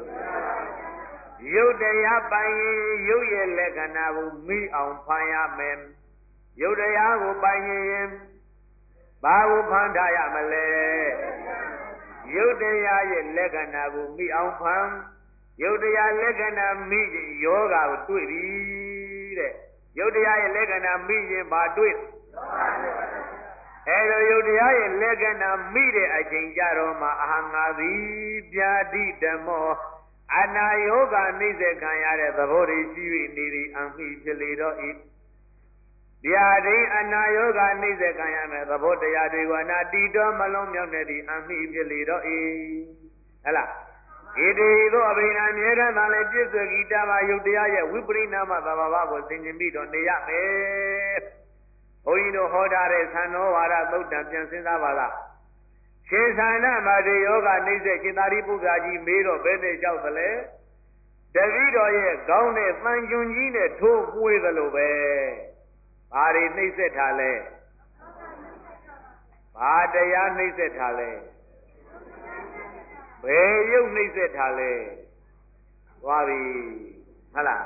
ရုပ်တရားပိုင်ရင်ရုပ်ရဲ့လက္ခဏာကိုမိအောင်ဖန်ရမယ်ရုပ်တရားကိုပိုင်ရင်ဘာကိုဖန်ထားရမလဲရုပ်တရားရဲ့လက္ခဏာကိုမိအောင်ဖန်ရုပ်တရားလက္ခဏာမိရင်ယောဂါကိုတွေ့ပြီတဲ့ရုပ်တရားရဲ့လက္ခဏာမိရင်ဘာတွေ့အဲလိုယုတ်တရားရဲ့လက္ခဏာမိတဲ့အချိန်ကြတော့မှအာငါသည်ဗျာတိဓမ္မောအနာယောဂနှိစ္စခံရတဲ့သဘောတွေရှိ၍နေသည်အမိဖြစ်လေတော့ဤဗျာဒိအနာယောဂနှိစ္စခံရမယ်သဘောတရားတွေကိုအနာတိတော်မလုံးမြောက်နေသည်အမိဖြစ်လေတော့ဤဟဲ့လားဣတိသောအဘိဓမ္မြေတံသာလည်းပြစ္ဆေဂိတမယုတ်တရားရဲ့ဝိပရိနာမသဘာဝကိုသင်ကျင်ပြီးတော့နေရမယ်ဘုန်းကြီးတို့ဟောထားတဲ့သံဃောဝါဒသုတ်တံပြန်စဉ်းစားပါလားရှင်သာနာမတေယောဂနှိစ္စရှင်သာရိပုတ္တရာကြီးမေးတော့ဘယ်နဲ့လျှောက်သလဲတပည့်တော်ရဲ့ခေါင်းနဲ့တန်ကျွန်းကြီးနဲ့ထိုးပွေးသလိုပဲဘာတွေနှိစ္စထားလဲဘာတရားနှိစ္စထားလဲဘယ်ရုပ်နှိစ္စထားလဲသွားပြီဟုတ်လား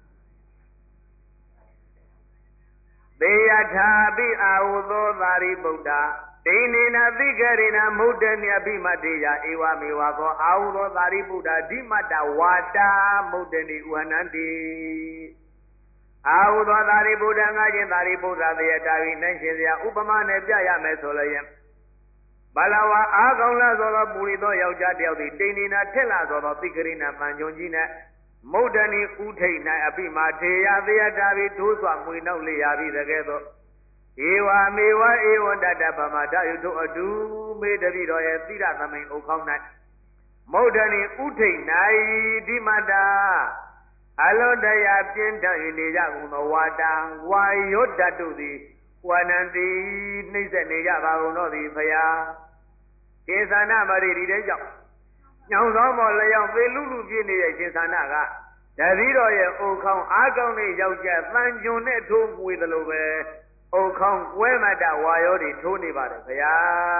သေယထာပိအာဟုသောသာရိပုတ္တဒိနေနသိကရိဏမုဒ္ဒညအပိမတေယဧဝမေဝသောအာဟုသောသာရိပုတ္တဓိမတ္တဝါတာမုဒ္ဒနိဥဟနန္တိအာဟုသောသာရိပုတ္တငါချင်းသာရိပုတ္တသေယတာဝိနိုင်ရှင်စရာဥပမာနဲ့ပြရမယ်ဆိုလျင်ဘလဝါအာကောင်းလာသောသောပူရိသောယောက်ျားတယောက်သည်ဒိနေနထက်လာသောသောသိကရိဏပန်ကြုံကြီးနဲ့မုဒ္ဒနိဥထိတ်၌အပိမာထေယသေယတာဝိထိုးစွာမွေနောက်လေရပြီတကဲ့သို့ဧဝမေဝဧဝတတပမတယုတို့အတူမေတပိတော်ရဲ့သီရသမိန်ဥခေါင်း၌မုဒ္ဒနိဥထိတ်၌ဒီမတာအလောတရားပြင်းထန်၍နေကြကုန်သောဝါတံဝါယောတတုသည်ဝါနန္တိနှိမ့်ဆက်နေကြပါကုန်သောသည်ဖရာကေသနာမရိဒီတဲ့ကြောင့်ညောင်သောမော်လျောင်းသေလူလူပြည့်နေတဲ့ရှင်သနာကတပည့်တော်ရဲ့အိုခေါင်းအားကောင်းတဲ့ယောက်ျားတန်ကျွန်းနဲ့ထိုးမွေသလိုပဲအိုခေါင်းကွဲမတ္တဝါယောတွေထိုးနေပါတယ်ခရာ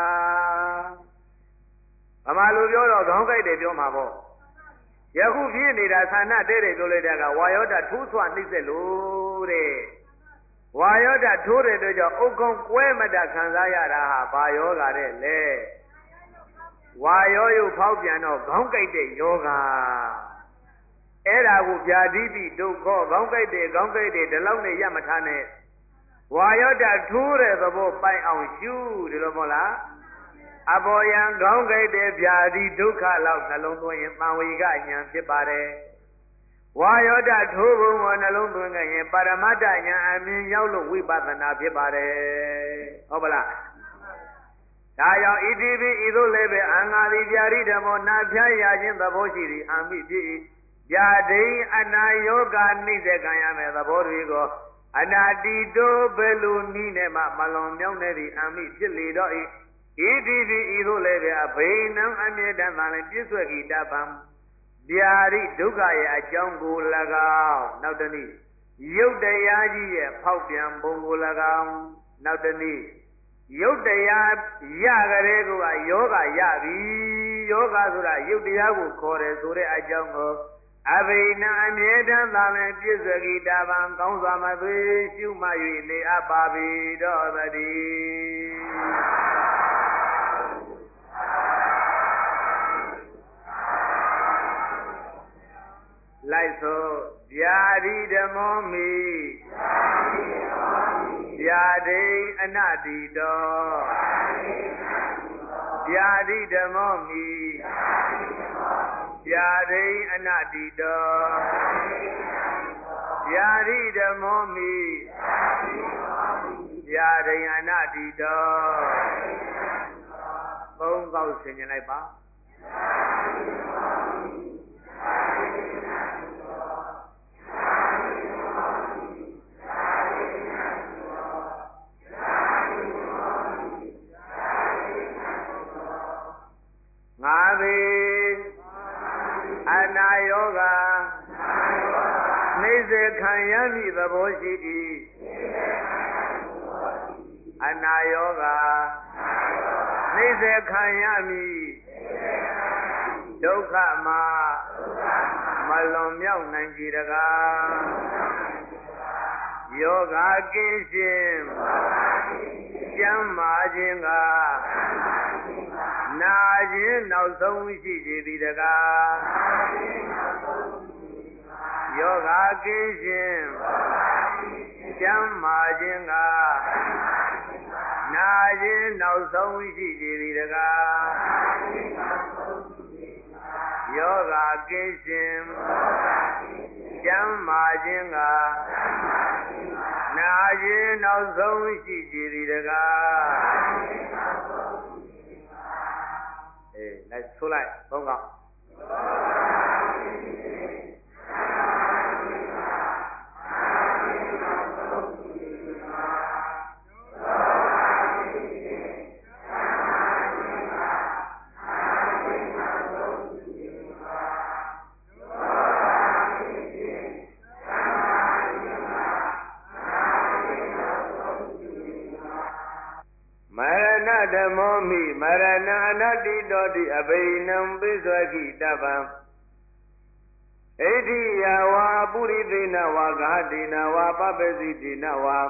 ဗမာလူပြောတော့ခေါင်းကိုက်တယ်ပြောမှာပေါ့ယခုဖြစ်နေတာသနာတဲ့တယ်ပြောလိုက်တဲ့ကဝါယောတထိုးဆွနှိမ့်ဆက်လို့တဲ့ဝါယောတထိုးတဲ့အတွက်ကြောင့်အိုခေါင်းကွဲမတ္တခံစားရတာဟာဘာယောဂါတဲ့လဲဝါယောယုဖောက်ပြန်တော့ခေါင်းကိုက်တဲ့ယောဂအဲ့ဒါကိုဗျာတိတိဒုက္ခခေါင်းကိုက်တဲ့ခေါင်းကိုက်တဲ့ဒီလောက်နဲ့ရမထားနဲ့ဝါယောတထိုးတဲ့သဘောပိုင်အောင်ရှုဒီလိုမဟုတ်လားအပေါ်ယံခေါင်းကိုက်တဲ့ဗျာတိဒုက္ခလောက်နှလုံးသွင်းရင်သံဝေကဉာဏ်ဖြစ်ပါတယ်ဝါယောတထိုးဖို့နှလုံးသွင်းခဲ့ရင်ပရမတ္တဉာဏ်အမြင်ရောက်လို့ဝိပဿနာဖြစ်ပါတယ်ဟုတ်ပါလားဒါကြောင့်ဣတိပိဤသို့လည်းပဲအင်္ဂါတိဗျာတိဓမ္မောနာဖြာရခြင်းသဘောရှိသည်အာမိဖြစ်၏ဗျာဒိအနာယောဂနှိစ္စခံရမယ်သဘောတွေကိုအနာတိတောဘယ်လိုနည်းနဲ့မှမလွန်မြောက်နေသည့်အာမိဖြစ်လေတော့၏ဣတိပိဤသို့လည်းပဲအဘိနံအမြဲတမ်းသာလည်းပြည့်စွက်ဤတပံဗျာတိဒုက္ခရဲ့အကြောင်းကို၎င်းနောက်တနည်းရုပ်တရားကြီးရဲ့ဖောက်ပြန်ပုံကို၎င်းနောက်တနည်းရုပ်တရားရကြတဲ့ကယောဂရပြီယောဂဆိုတာရုပ်တရားကိုခေါ်တယ်ဆိုတဲ့အကြောင်းကိုအဘိနာအမြဲတမ်းသာလင်ပြည့်စုံဤတာပံကောင်းစွာမသွေရှုမှ၍နေအပ်ပါပြီတော့သတည်းလိုက်ဆိုဗျာတိဓမ္မောမိဗျာဒိအနတိတောဗျာတိဓမ္မောမိဗျာဒိအနတိတောဗျာတိဓမ္မောမိဗျာဒိအနတိတောသုံးကောက်ဆင်ញင်လိုက်ပါငါသည်အနာယောဂနှိစ္စခံရမည့်သဘောရှိ၏အနာယောဂနှိစ္စခံရမည့်ဒုက္ခမှာမလွန်မြောက်နိုင်ကြတကားယောဂကင်းရှင်ကျမ်းမာခြင်းကနာခြင်းနောက်ဆုံးရှိစေသည်တကားယောဂကင်းရှင်ကျမ်းမာခြင်းကနာခြင်းနောက်ဆုံးရှိကြသည်တကားယောဂကင်းရှင်ကျမ်းမာခြင်းကနာခြင်းနောက်ဆုံးရှိကြသည်တကားအေးလိုက်ဆိုလိုက်သုံးကောက်ဓမ္မောမိမရဏအနတ္တိတောတိအဘိနံပိစ္ဆွခိတပံဣတိယဝါပုရိသေနဝါဂဟတိနဝါပပစီတိနဝါ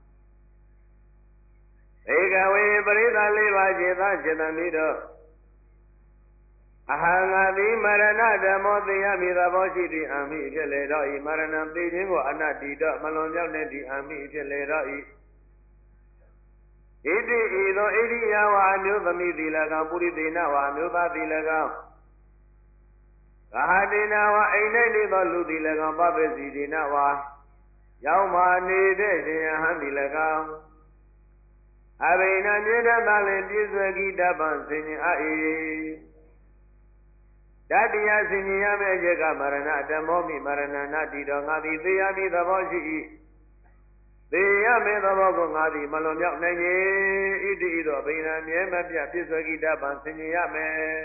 ဧကဝေပရိသလေးပါးခြေသာခြေတမိတော့အဟံငါသည်မရဏဓမ္မောသိယမိသဘောရှိသည်အမိဖြစ်လေတော့ဤမရဏသိခြင်းကိုအနတ္တိတော့မလွန်မြောက်တဲ့ဒီအမိဖြစ်လေတော့ဤဣတိဤသို့ဣတိယဝအမျိုးသမီးသည်၎င်းပုရိသေနဝအမျိုးသားသည်၎င်းဂဟတိနဝအိမ်၌နေသောလူသည်၎င်းပပစီတိနဝရောက်မှနေတဲ့ရှင်ယဟန်သည်၎င်းအဘိနမြင့်တဲ့သာလင်ပြည့်စွယ်ကိတပံဆင်ញင်အာ၏တတိယဆင်ញင်ရမယ့်ချက်ကမရဏဓမ္မောမိမရဏနာတိတော်ငါသည်သေရမည်သဘောရှိ၏သေရမယ့်သဘောကိုငါသည်မလွန်မြောက်နိုင်၏ဣတိဤသို့အဘိနမြဲမပြတ်ပြည့်စွယ်ကိတပံဆင်ញင်ရမယ်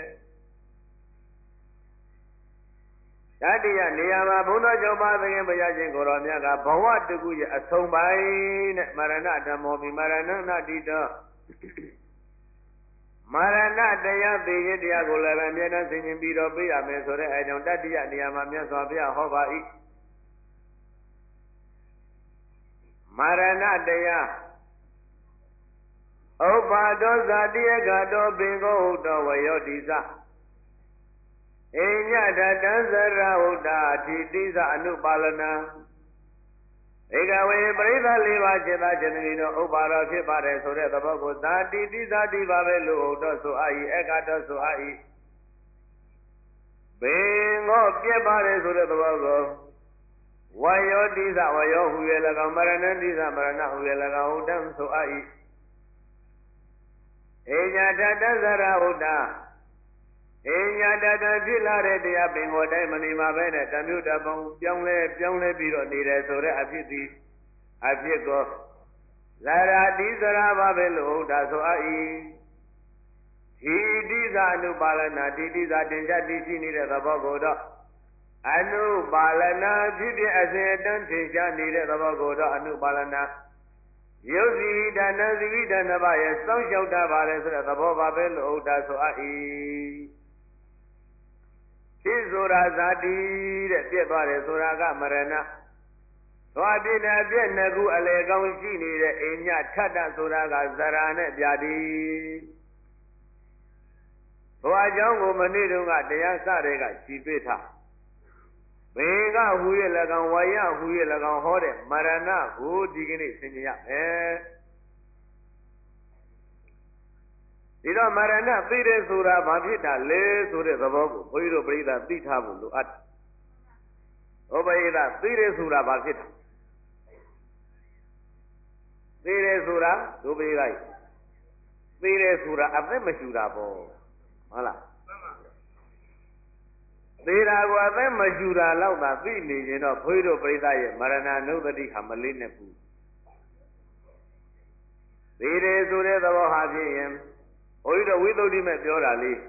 တတိယနေရာမှာဘုန်းတော်ကျောင်းပါသခင်ဘုရားရှင်ကိုတော်မြတ်ကဘဝတကူရဲ့အဆုံးပိုင်းနဲ့မရဏဓမ္မောမိမရဏနာတိတော်မရဏတရားသိရင်တရားကိုလည်းပဲအမြဲတမ်းဆင်ခြင်ပြီးတော့ပြရမယ်ဆိုတဲ့အကြောင်းတတိယနေရာမှာမြတ်စွာဘုရားဟောပါ၏မရဏတရားဥပ္ပါဒောဇာတိယကတောပင်ကိုဟုတောဝယောတိသအိညတတံသရဟုတာအထိတိသအနုပါလနာဧကဝေပရိသလေးပါးจิตသားจิตသမီးတို့ဥပ္ပါရောဖြစ်ပါတယ်ဆိုတဲ့သဘောကိုဇာတိတိဇာတိပါပဲလို့ဟုတ်တော့ဆိုအာ၏ဧကတောဆိုအာ၏ဘင်ကိုပြက်ပါတယ်ဆိုတဲ့သဘောကိုဝါယောတိသဝါယောဟူ၍၎င်းမရဏတိသမရဏဟူ၍၎င်းဟုတ်တံဆိုအာ၏အိညာတတသရဟုတ်တာအိညာတတဖြစ်လာတဲ့တရားပင်ကိုတိုင်းမနေမှာပဲနဲ့တမျိုးတပုံပြောင်းလဲပြောင်းလဲပြီးတော့နေတယ်ဆိုတဲ့အဖြစ်သည်အဖြစ်ကိုဇရာတိဇရာပါပဲလို့ဟုတ်တာဆိုအာ၏ဒီတိဇာအနုပါလနာဒီတိဇာတင်ကြတည်ရှိနေတဲ့သဘောကိုတော့အနုပါလနာဖြစ်ဖြစ်အစဉ်အတန်းထင်ရှားနေတဲ့သဘောကိုတော့အနုပါလနာယုတ်စီဝိဒါနစီဝိဒါနဘာရဲ့စောင့်ရှောက်တာပါလေဆိုတဲ့သဘောပါပဲလို့ဟုတ်တာဆိုအာ၏ဖြစ်ဆိုတာဇာတိတဲ့ပြည့်သွားတယ်ဆိုတာကမရဏသွားပြည့်တဲ့ပြည့်နှစ်ခုအလေကောင်းရှိနေတဲ့အိညာထတ္တဆိုတာကဇရာနဲ့ပြာတိဘဝအကြောင်းကိုမနေ့တုန်းကတရားစတဲ့ကရှိပေးထားဘေကဟူ၍၎င်းဝါယဟူ၍၎င်းဟောတဲ့မရဏကိုဒီကနေ့ဆင်ခြင်ရမယ်ဒီတော့မရဏသိတယ်ဆိုတာဘာဖြစ်တာလဲဆိုတဲ့သဘောကိုဘုန်းကြီးတို့ပြိဿသိထားဖို့လိုအပ်တယ်။ဘုပ္ပယသိတယ်ဆိုတာဘာဖြစ်တာသိတယ်ဆိုတာဒုပိယသိတယ်ဆိုတာအသက်မရှူတာပေါ့ဟုတ်လားသေတာကိုအသက်မရှူတာလောက်သာသိနေရင်တော့ဘုန်းကြီးတို့ပြိဿရဲ့မရဏနုဒတိဟာမလေးနဲ့ဘူးသေတယ်ဆိုတဲ့သဘောဟာဖြစ်ရင်ဘုန်းကြီးတို့ဝိသုဒ္ဓိမဲ့ပြောတာလေး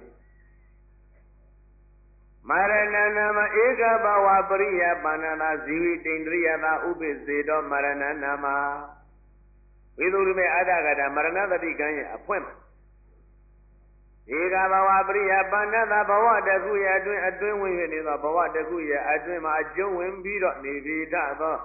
မရဏနာမဧကဘဝပရိယပါဏနာဇီဝိတိန္ဒရိယသာဥပိစေတောမရဏနာမဝိသုဒ္ဓိမဲ့အတ္တကတာမရဏတတိကံရဲ့အဖွင့်ဧကဘဝပရိယပါဏနာဘဝတခုရဲ့အတွင်းအတွင်းဝင်နေသောဘဝတခုရဲ့အတွင်းမှာအကျုံးဝင်ပြီးတော့နေပြီတသော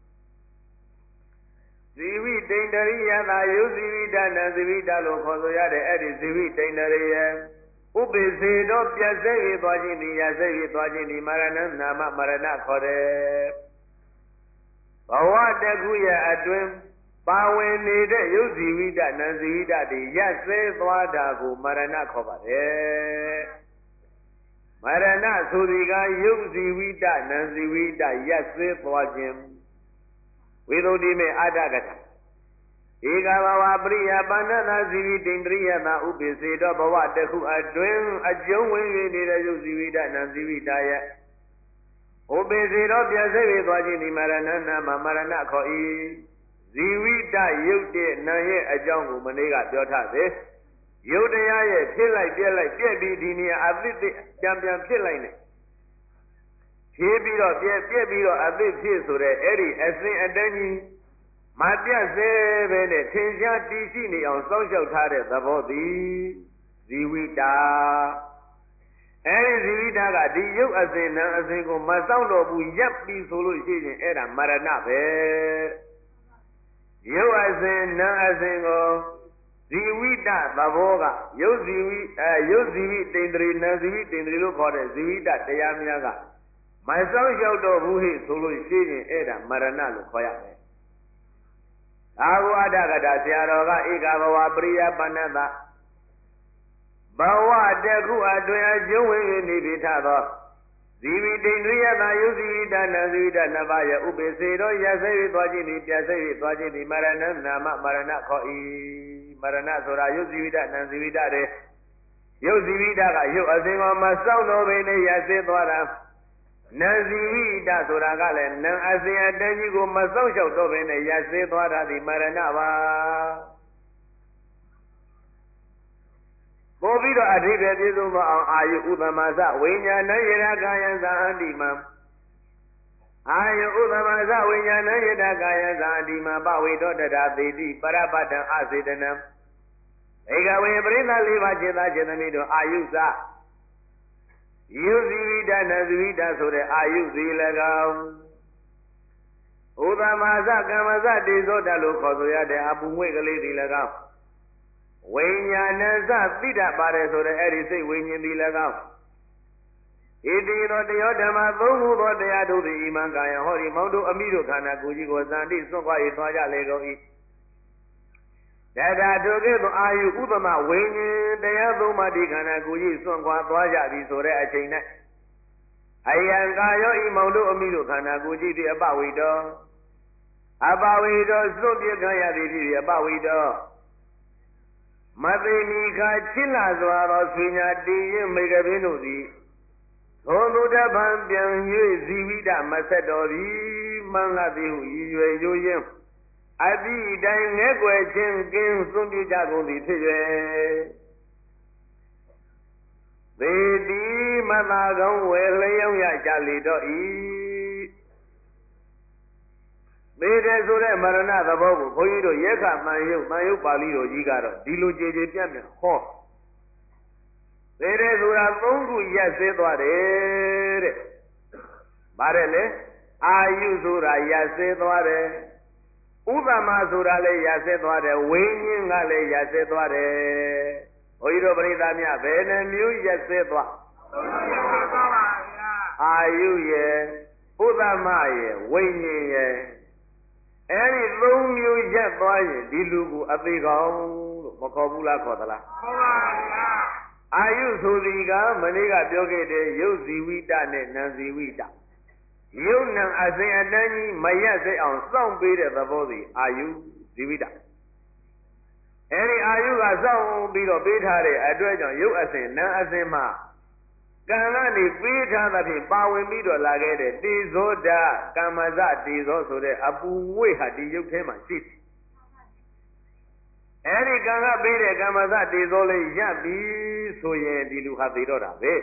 ဇီဝိတိန္ဒရိယသာယုဇီဝိတနာဇီဝိတလို့ခေါ်ဆိုရတဲ့အဲ့ဒီဇီဝိတိန္ဒရိယဥပိ္ပေသောပြတ်စိတ်ရသွားခြင်းဒီရစိတ်ရသွားခြင်းဒီမရဏနာမမရဏခေါ်တယ်ဘဝတခုရဲ့အတွင်းပါဝင်နေတဲ့ယုတ်ဇီဝိတနံဇီဝိတတွေရက်စဲသွားတာကိုမရဏခေါ်ပါတယ်မရဏဆိုဒီကယုတ်ဇီဝိတနံဇီဝိတရက်စဲသွားခြင်းဝိသုဒ္ဓိမေအတ္တကထဧကဘဝပရိယပါဏသဇီဝိတိန္ဒြိယတာဥပိစေတောဘဝတခုအတွင်းအကျုံးဝင်နေတဲ့ယုတ်ဇီဝိတနံဇီဝိတရဲ့ဥပိစေတောပြည့်စုံ၍သွားခြင်းဒီမရဏနာမမရဏခေါ်၏ဇီဝိတယုတ်တဲ့နာရဲ့အကြောင်းကိုမနေ့ကပြောထားသေးယုတ်တရားရဲ့ဖြစ်လိုက်ပြက်လိုက်ပြက်ပြီးဒီနေရာအသစ်သစ်ပြန်ပြန်ဖြစ်လိုက်နေဖြေးပြီးတော့ပြက်ပြက်ပြီးတော့အသစ်ဖြစ်ဆိုတဲ့အဲ့ဒီအစဉ်အတန်းကြီးမပြတ်စေပဲနဲ့ထင်ရှားတည်ရှိနေအောင်စောင့်ရှောက်ထားတဲ့သဘောသည်ဇီဝိတာအဲဒီဇီဝိတာကဒီယုတ်အစဉ်နာအစဉ်ကိုမစောင့်တော့ဘူးရပ်ပြီးဆိုလို့ရှိရင်အဲ့ဒါမရဏပဲယုတ်အစဉ်နာအစဉ်ကိုဇီဝိတသဘောကယုတ်ဇီဝိအဲယုတ်ဇီဝိတိန္ဒြေနာဇီဝိတိန္ဒြေလို့ခေါ်တဲ့ဇီဝိတတရားများကမစောင့်ရှောက်တော့ဘူးဟိဆိုလို့ရှိရင်အဲ့ဒါမရဏလို့ခေါ်ရမယ်အာဟုအတ္တကတာဆရာတော်ကဧကဘဝပရိယပဏ္ဏသဘဝတခုအတွင်အကျုံးဝင်နေပြီထသောဇီဝိတိန္ဒြိယတာယုဇီဝိတနာဇီဝိတနှစ်ပါးရဲ့ဥပိ္ပေသောရဆေ၍သွားခြင်းသည်ပြဆေ၍သွားခြင်းသည်မရဏနာမမရဏခေါ်၏မရဏဆိုတာယုဇီဝိတနာဇီဝိတတဲ့ယုဇီဝိတကယုအစဉ်ကိုမစောင့်တော့ဘဲနဲ့ရဆေသွားတာနာဇီဝိတဆိုတာကလည်းနာအစဉ်အတန်းကြီးကိုမစောင့်ရှောက်တော့ဘဲနဲ့ရဆေသွားတာသည်မရဏပါပို့ပြီးတော့အဓိပ္ပာယ်ပြည့်စုံသောအောင်အာယုဥပမာစဝိညာဏယရကာယဇာတိမံအာယုဥပမာစဝိညာဏယရကာယဇာတိမံပဝိတောတတာသေတိပရပတ္တံအစေတနံဧကဝေပရိသလေးပါးจิตသားจิตသမီးတို့အာယုစယုဇီဝိတနဇီဝိတဆိုတဲ့အာယုစီ၎င်းဥပမာစကမ္မစတိသောတလို့ခေါ်ဆိုရတဲ့အပူငွေ့ကလေးစီ၎င်းဝိညာဏစသိတတ်ပါတယ်ဆိုတဲ့အဲ့ဒီစိတ်ဝိညာဉ်ဒီ၎င်းဣတိသောတယောဓမ္မသုံးခုသောတရားတို့သည်ဣမံကာယဟောဒီမောင်တို့အမိတို့ခန္ဓာကိုယ်ကြီးကိုဇာတိစွန့်ခွာ၍သွားကြလေကုန်၏တထာဒုက္ခေသောအာယုဥပမဝိညာဉ်တရားသုံးပါးဒီခန္ဓာကိုယ်ကြီးစွန့်ခွာသွားကြပြီဆိုတဲ့အချိန်၌အယံကာယောဤမောင်တို့အမိတို့ခန္ဓာကိုယ်ကြီးသည်အပဝိတောအပဝိတောစွန့်ပြခံရသည်ဖြစ်အပဝိတောမသိမီခါချစ်လာစွာသောဆွေညာတည်ရင်မိဂပင်းတို့သည်သောသူတပံပြန်၍ဇီဝိတမဆက်တော်သည်မင်္ဂတိဟုရည်ရွယ်ရိုးရင်အတိတိုင်းငဲ့ွယ်ခြင်းကင်းစွန့်ပြကြကုန်သည်ဖြစ်၍သေတိမသာကောင်းဝယ်လျောင်းရကြလေတော့၏သေတယ်ဆိုတဲ့မရဏသဘောကိုဘုန်းကြီးတို့ရက်ခမှန်ယုတ်မှန်ယုတ်ပါဠိတော်ကြီးကတော့ဒီလိုကြည်ကြည်ပြတ်ပြတ်ဟောသေတယ်ဆိုတာသုံးခုရက်စဲသွားတယ်တဲ့ဗါတယ်လေအာယုဆိုတာရက်စဲသွားတယ်ဥပမာဆိုတာလည်းရက်စဲသွားတယ်ဝိညာဉ်ကလည်းရက်စဲသွားတယ်ဘုန်းကြီးတို့ပရိသတ်များဘယ်နှမျိုးရက်စဲသွားအာယုရဲ့ဥပမာရဲ့ဝိညာဉ်ရဲ့အဲ့ဒီသုံးမျိုးရက်သွားရင်ဒီလူကိုအသေးကောင်လို့မခေါ်ဘူးလားခေါ်သလားခေါ်ပါဗျာအာယုဆိုဒီကမနေ့ကပြောခဲ့တဲ့ယုတ်ဇီဝိတနဲ့နံဇီဝိတယုတ်နံအစဉ်အတန်းကြီးမရက်စိတ်အောင်စောင့်ပေးတဲ့သဘောစီအာယုဇီဝိတအဲ့ဒီအာယုကစောင့်ပြီးတော့ပေးထားတဲ့အတွက်ကြောင့်ယုတ်အစဉ်နံအစဉ်မှာကံကနေပေးထားသဖြင့်ပါဝင်ပြီးတော့လာခဲ့တဲ့တေဇောဓာကမ္မဇတေဇောဆိုတဲ့အပူငွေ့ဟာဒီရုပ်ထဲမှာရှိတယ်။အဲဒီကံကပေးတဲ့ကမ္မဇတေဇောလေးရပ်ပြီးဆိုရင်ဒီလူဟာသိတော့တာပဲ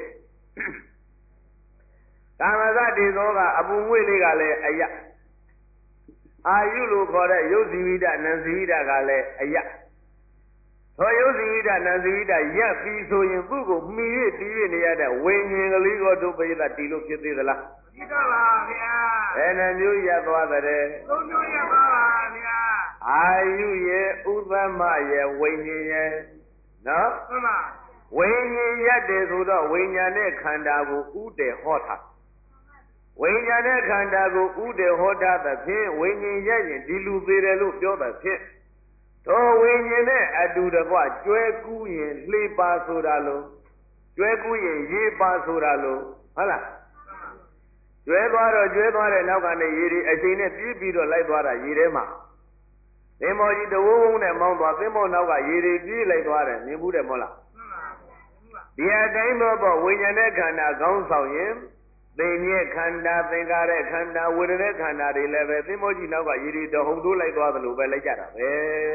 ။ကမ္မဇတေဇောကအပူငွေ့လေးကလည်းအယအာယုလို့ခေါ်တဲ့ယုတ်ဇီဝိတနံဇီဝိတကလည်းအယသောယုတ်ဇီဝိတနံဇီဝိတရပ်ပြီးဆိုရင်သူ့ကိုမှီ၍တည်၍နေရတဲ့ဝိညာဉ်ကလေးကိုတို့ပိသတည်လို့ဖြစ်သေးသလားဖြစ်တော့ပါဗျာဘယ်နှမျိုးရပ်သွားတဲ့သုံးမျိုးရပ်သွားပါဗျာအာယုရဲ့ဥသမရဲ့ဝိညာဉ်ရဲ့နော်မှန်ပါဝိညာဉ်ရပ်တယ်ဆိုတော့ဝိညာဉ်နဲ့ခန္ဓာကိုဥတည်ဟောထားဝဝိညာဉ်နဲ့ခန္ဓာကိုဥဒေဟောထားသဖြင့်ဝိညာဉ်ရဲ့ရင်ဒီလူသေးတယ်လို့ပြောသဖြင့်သောဝိညာဉ်နဲ့အတူတကွကျွဲကူးရင်လှေပါဆိုတာလို့ကျွဲကူးရင်ရေပါဆိုတာလို့ဟုတ်လားကျွဲသွားတော့ကျွဲသွားတဲ့နောက်ကနေရေဒီအချိန်နဲ့ပြေးပြီးတော့လိုက်သွားတာရေထဲမှာသင်္ဘောကြီးတဝုံဝုံနဲ့မောင်းသွားသင်္ဘောနောက်ကရေဒီပြေးလိုက်သွားတယ်မြင်ဘူးတယ်မဟုတ်လားဒီအတိုင်းတော့ဝိညာဉ်နဲ့ခန္ဓာကောင်းဆောင်ရင်သိဉ္ဇခန္ဓာသင်္ကာရခန္ဓာဝေဒနာခန္ဓာတွေလည်းပဲသင်္ဘောကြီးနောက်ကရေဒီတဟုန်ထိုးလိုက်သွားသလိုပဲလိုက်ကြတာပဲ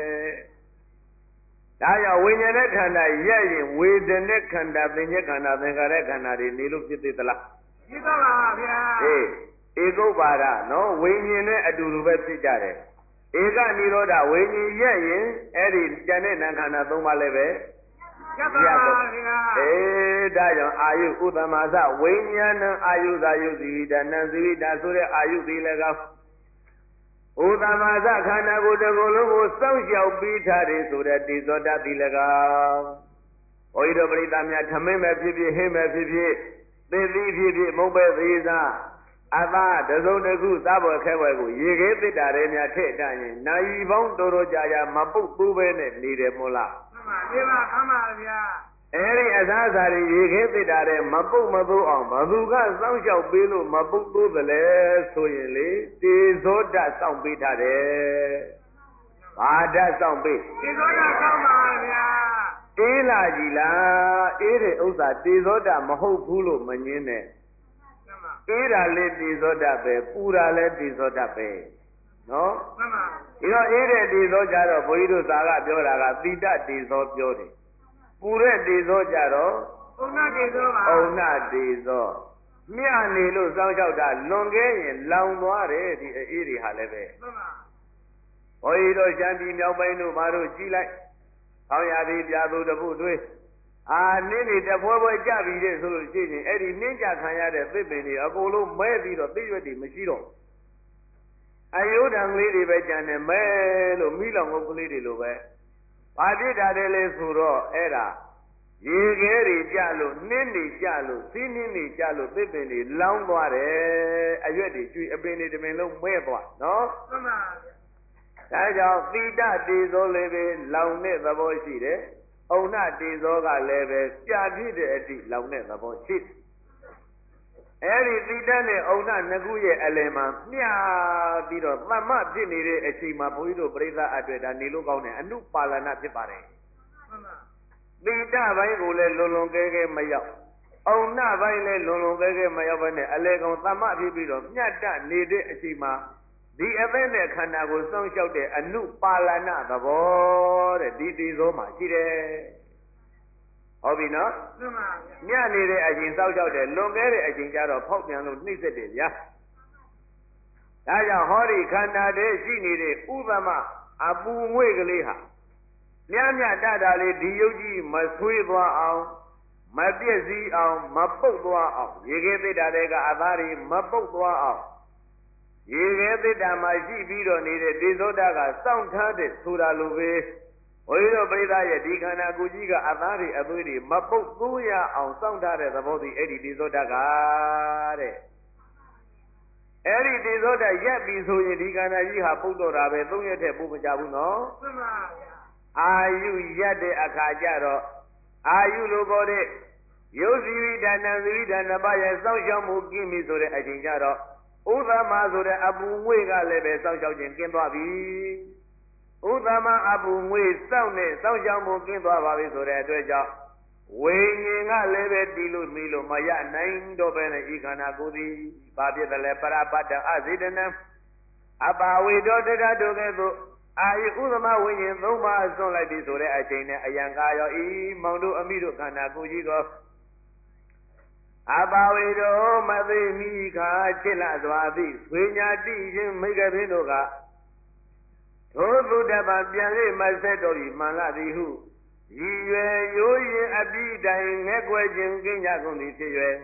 ဒါကြောင့်ဝိညာဉ်နဲ့ခန္ဓာရဲ့ရင်ဝေဒနာခန္ဓာသိဉ္ဇခန္ဓာသင်္ကာရခန္ဓာတွေနေလို့ဖြစ်သေးသလားဖြစ်ပါပါဗျာအေးဧကုပ္ပါဒနော်ဝိညာဉ်နဲ့အတူတူပဲဖြစ်ကြတယ်ဧကနိရောဓဝိညာဉ်ရဲ့ရင်အဲ့ဒီဉာဏ်နဲ့နာခန္ဓာသုံးပါလည်းပဲရပါပါဗျာအေးဒါကြောင့်အာယုဥဒ္ဓမာသဝိညာဏအာယုသာယုဇီဝိတနံဇီဝိတာဆိုတဲ့အာယုဒီလည်းကောဥဒ္ဓမာသခန္ဓာကိုယ်တစ်ခုလုံးကိုစောင့်ရှောက်ပြီးထားတယ်ဆိုတဲ့တိသောတတိလည်းကောဘုန်းကြီးတို့ပရိသတ်များထမင်းပဲဖြစ်ဖြစ်ဟင်းပဲဖြစ်ဖြစ်သေသည်ဖြစ်ဖြစ်မုံပဲသေးစားအသာတစုံတစ်ခုသဘောခဲဝဲကိုရေခဲသစ်တာတွေများထည့်တတ်ရင်နိုင်ပေါင်းတော်တော်ကြာကြာမပုတ်ဘူးပဲနဲ့နေတယ်မို့လားမှန်ပါပြပါခမ်းပါဗျာအဲ့ဒီအသားစားတွေရေခဲသစ်တာတွေမပုတ်မသိုးအောင်ဘသူကစောင့်ရှောက်ပေးလို့မပုတ်သိုးသလဲဆိုရင်လေတေဇောတစောင့်ပေးထားတယ်ဘာဓာတ်စောင့်ပေးတေဇောတစောင့်ပါဗျာအေးလာကြည်လားအေးတဲ့ဥစ္စာတေဇောတမဟုတ်ဘူးလို့မငင်းနဲ့အေးတာလည်းတေဇောတပဲပူတာလည်းတေဇောတပဲနော်မှန်ပါဒီတော့အေးတဲ့တေဇောကြတော့ဘုန်းကြီးတို့သာကပြောတာကသီတတေဇောပြောတယ်ပူတဲ့တေဇောကြတော့ဥဏတေဇောပါဥဏတေဇောမြနေလို့စောင်းလျှောက်တာလွန်ခဲ့ရင်လောင်သွားတယ်ဒီအေးတွေဟာလည်းပဲမှန်ပါဘုန်းကြီးတို့ရှမ်းပြည်မြောက်ပိုင်းတို့ဘာတို့ကြည်လိုက်ဆောင်းရသည်ပြာသူတပုတ်တွေးအာနင်းနေတပွဲပွဲကြပြီတဲ့ဆိုလို့ရှိရင်အဲ့ဒီနင်းကြခံရတဲ့သစ်ပင်တွေအကုန်လုံးမဲပြီးတော့သိရွက်တွေမရှိတော့အယုဒံကလေးတွေပဲကြံနေမဲလို့မိလောင်ငုတ်ကလေးတွေလိုပဲဘာဖြစ်တာလဲလဲဆိုတော့အဲ့ဒါရေခဲတွေကြလို့နင်းတွေကြလို့စီးနင်းတွေကြလို့သစ်ပင်တွေလောင်းသွားတယ်အရွက်တွေကျွေအပင်တွေတပင်လုံးမဲသွားနော်မှန်ပါဒါကြောင့်သီတတေဇောလည်းပဲလောင်တဲ့သဘောရှိတယ်။ဥဏတေဇောကလည်းပဲပြပြည့်တဲ့အတိလောင်တဲ့သဘောရှိတယ်။အဲဒီသီတနဲ့ဥဏနှစ်ခုရဲ့အလယ်မှာမျှပြီးတော့သမ္မဖြစ်နေတဲ့အချိန်မှာဘုန်းကြီးတို့ပြိဿအတွက်ဒါနေလို့ကောင်းတယ်အနုပါလနာဖြစ်ပါတယ်။မှန်ပါ။သီတဘိုင်းကိုလည်းလွန်လွန်ကဲကဲမရောက်။ဥဏဘိုင်းလည်းလွန်လွန်ကဲကဲမရောက်ဘဲနဲ့အလယ်ကောင်သမ္မဖြစ်ပြီးတော့မျှတနေတဲ့အချိန်မှာဒီအသက်နဲ့ခန္ဓာကိုစောင့်ရှောက်တဲ့အနုပါလနာသဘောတဲ့ဒီတေဇောမှာရှိတယ်ဟုတ်ပြီနော်မှန်ပါဗျာညနေတဲ့အချိန်စောင့်ရှောက်တဲ့လွန်ခဲ့တဲ့အချိန်ကျတော့ဖောက်ပြန်လို့နှိမ့်ဆက်တယ်ဗျာဒါကြောင့်ဟောဒီခန္ဓာတည်းရှိနေတဲ့ဥပမအပူငွေ့ကလေးဟာမြတ်မြတ်တတာလေးဒီယုတ်ကြီးမဆွေးသွားအောင်မပြည့်စည်အောင်မပုတ်သွားအောင်ရေခဲသစ်တာတွေကအသားတွေမပုတ်သွားအောင်ရေခဲသစ်တာမှာရှိပြီးတော့နေတဲ့တေဇောတကစောင့်ထားတဲ့ဆိုတာလိုပဲဘုရားပရိသတ်ရဲ့ဒီခန္ဓာကိုယ်ကြီးကအသားတွေအသွေးတွေမပုတ်သွရအောင်စောင့်ထားတဲ့သဘောတည်းအဲ့ဒီတေဇောတကတဲ့အဲ့ဒီတေဇောတရက်ပြီဆိုရင်ဒီခန္ဓာကြီးဟာပုတ်တော့တာပဲသုံးရက်တည်းပုတ်မကြဘူးနော်မှန်ပါဗျာအာယုရက်တဲ့အခါကျတော့အာယုလိုခေါ်တဲ့ယုတ်ဇီဝိဒါနံဇီဝိဒါနပါရဲ့စောင့်ရှောက်မှုကင်းပြီဆိုတဲ့အချိန်ကျတော့ဥဒ္ဓမာဆိုတဲ့အပူငွေ့ကလည်းပဲစောင့်ရှောက်ခြင်းကင်းသွားပြီဥဒ္ဓမာအပူငွေ့စောင့်နဲ့စောင့်ရှောက်မှုကင်းသွားပါပြီဆိုတဲ့အတွက်ကြောင့်ဝိညာဉ်ကလည်းပဲတီးလို့မီလို့မရနိုင်တော့ပဲနဲ့ဤခန္ဓာကိုယ်သည်ဘာဖြစ်တယ်လဲပရပတ်တအစေတနံအပါဝေတောတတတုကဲ့သို့အာယုဥဒ္ဓမာဝိညာဉ်သုံးပါးဆွန့်လိုက်ပြီဆိုတဲ့အချိန်နဲ့အယံကာရောဤမောင်တို့အမိတို့ခန္ဓာကိုယ်ကြီးကိုအပါဝေတောမသိမိခါချစ်လစွာသည်ဆွေညာတိခြင်းမိဂပင်တို့ကထိုသုတ္တပပြန်၍မဆက်တော်ပြီမှန်လာသည်ဟုရည်ရွယ်ရိုးရင်အပိတိုင်ငဲ့ကွယ်ခြင်းကင်းကြကုန်သည်ဖြစ်၍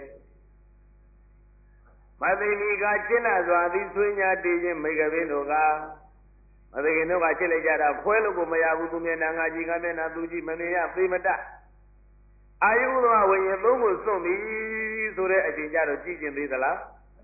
မသိမိခါချစ်လစွာသည်ဆွေညာတိခြင်းမိဂပင်တို့ကမသိခင်တို့ကချစ်လိုက်ကြတာခွဲလို့ကိုမရဘူးသူမျက်နှာငါကြည့်ငါမျက်နှာသူကြည့်မမြင်ရသေမတတ်အာယုသောဝိညာဉ်သုံးကိုစွန့်ပြီဆိုတဲ့အချိန်ကြတော့ကြည့်ကျင်သေးသလားကြ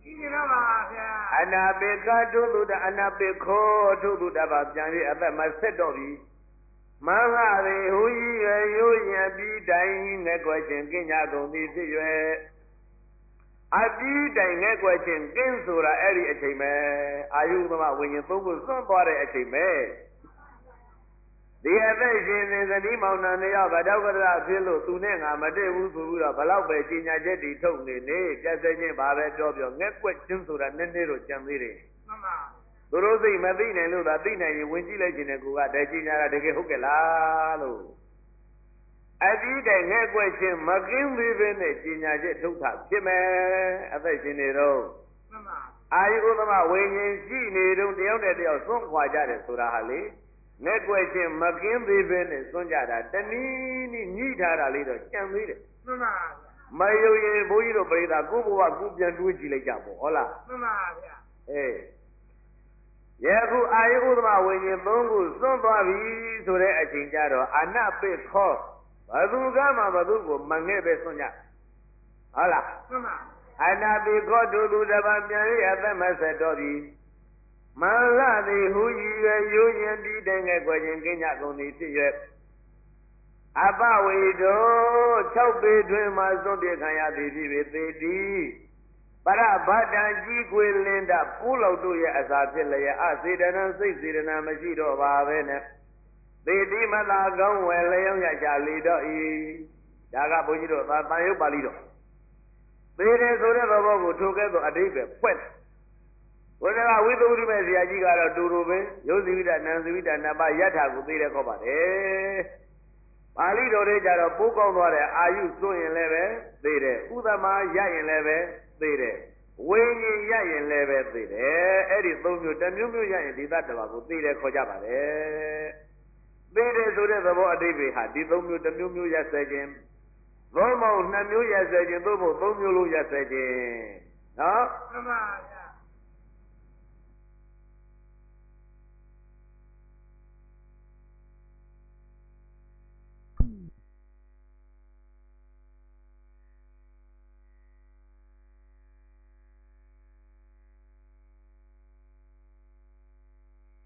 ဒီတော့ပါဗျာအနာပေကထုသူတအနာပေခောထုသူတပါပြန်၍အသက်မဆက်တော့ပြီမင်္ဂရေဟူကြီးရရိုးရပြီးတိုင်ငဲ့ကွယ်ခြင်းကင်းကြကုန်သည်ဖြစ်၍အပြီးတိုင်ငဲ့ကွယ်ခြင်းကင်းဆိုတာအဲ့ဒီအချိန်ပဲအာယုသမဝိညာဉ်သုံးခုစွန့်သွားတဲ့အချိန်ပဲဒီအသက်ရှင်နေသတိမောင်နှံနေရဗတောက်ကရဖြစ်လို့သူနဲ့ငါမတည့်ဘူးဆိုပြီးတော့ဘလောက်ပဲကြီးညာချက်တီထုတ်နေနေပြတ်စဲခြင်းဘာပဲပြောပြောငဲ့ကွက်ခြင်းဆိုတာနည်းနည်းတော့ကြံသေးတယ်မှန်ပါသူတို့စိတ်မသိနိုင်လို့သာသိနိုင်ရင်ဝင်ကြည့်လိုက်ခြင်းနဲ့ကိုကတည်းကြီးညာတာတကယ်ဟုတ်ကဲ့လားလို့အပြီးတိုင်ငဲ့ကွက်ခြင်းမကင်းသေးဘဲနဲ့ကြီးညာချက်ထုတ်တာဖြစ်မယ်အသက်ရှင်နေတော့မှန်ပါအာယုသမဝိညာဉ်ရှိနေတော့တယောက်နဲ့တယောက်စွန့်ခွာကြတယ်ဆိုတာဟာလေငဲ့ကွယ်ခြင်းမကင်းသေးပဲနဲ့စွန့်ကြတာတနည်းနည်းညှိထားတာလေးတော့ကြံသေးတယ်မှန်ပါမယုံရင်ဘုန်းကြီးတို့ပြိဿကိုဘဝကိုပြန်တွေးကြည့်လိုက်ကြပေါ့ဟုတ်လားမှန်ပါဗျာအေးယခုအာယုဥဒ္ဓမဝိညာဉ်သုံးခုစွန့်သွားပြီဆိုတဲ့အချိန်ကျတော့အနပိခောဘသူကမှဘသူကိုမငဲ့ပဲစွန့်ကြဟုတ်လားမှန်ပါအနပိခောတို့သူတစ်ပါးပြန်၍အသက်မဆက်တော့ပြီမင်္ဂသည်ဟူ၏ရရိုးရင်ပြီးတိုင်ငယ်ကွယ်ခြင်းကင်းကြကုန်သည်ဖြစ်၍အပဝေတော၆ပေတွင်မှစွန့်ပြေခံရသည်ဖြစ်၍သေတိပရဗတ္တံကြီးကွေလင်းတပိုးလောက်တို့ရဲ့အစာဖြစ်လျက်အစေတနာစိတ်စေတနာမရှိတော့ပါပဲနဲ့သေတိမသာကောင်းဝယ်လျောင်းရကြလေတော့ဤဒါကဘုန်းကြီးတို့သာတန်ရုပ်ပါဠိတော်သေတယ်ဆိုတဲ့သဘောကိုထိုကဲ့သို့အဓိပ္ပာယ်ဖွင့်ဘုရားဝိသုဒ္ဓိမေဆရာကြီးကတော့တူတူပဲရုပ်ဇိဝိတနံဇိဝိတနပါယထာကိုသိတဲ့ခေါ်ပါတယ်ပါဠိတော်တွေကြတော့ပိုးကောင်းသွားတဲ့အာယုစွန့်ရင်လည်းပဲသိတယ်ဥဒမာရရင်လည်းပဲသိတယ်ဝိညာဉ်ရရင်လည်းပဲသိတယ်အဲ့ဒီသုံးမျိုးတစ်မျိုးမျိုးရရင်ဒီသတ္တဝါကိုသိတယ်ခေါ်ကြပါတယ်သိတယ်ဆိုတဲ့သဘောအဓိပ္ပာယ်ဟာဒီသုံးမျိုးတစ်မျိုးမျိုးရဆက်ခြင်းသုံးမဟုတ်နှစ်မျိုးရဆက်ခြင်းသို့မဟုတ်သုံးမျိုးလုံးရဆက်ခြင်းနော်မှန်ပါဗျာ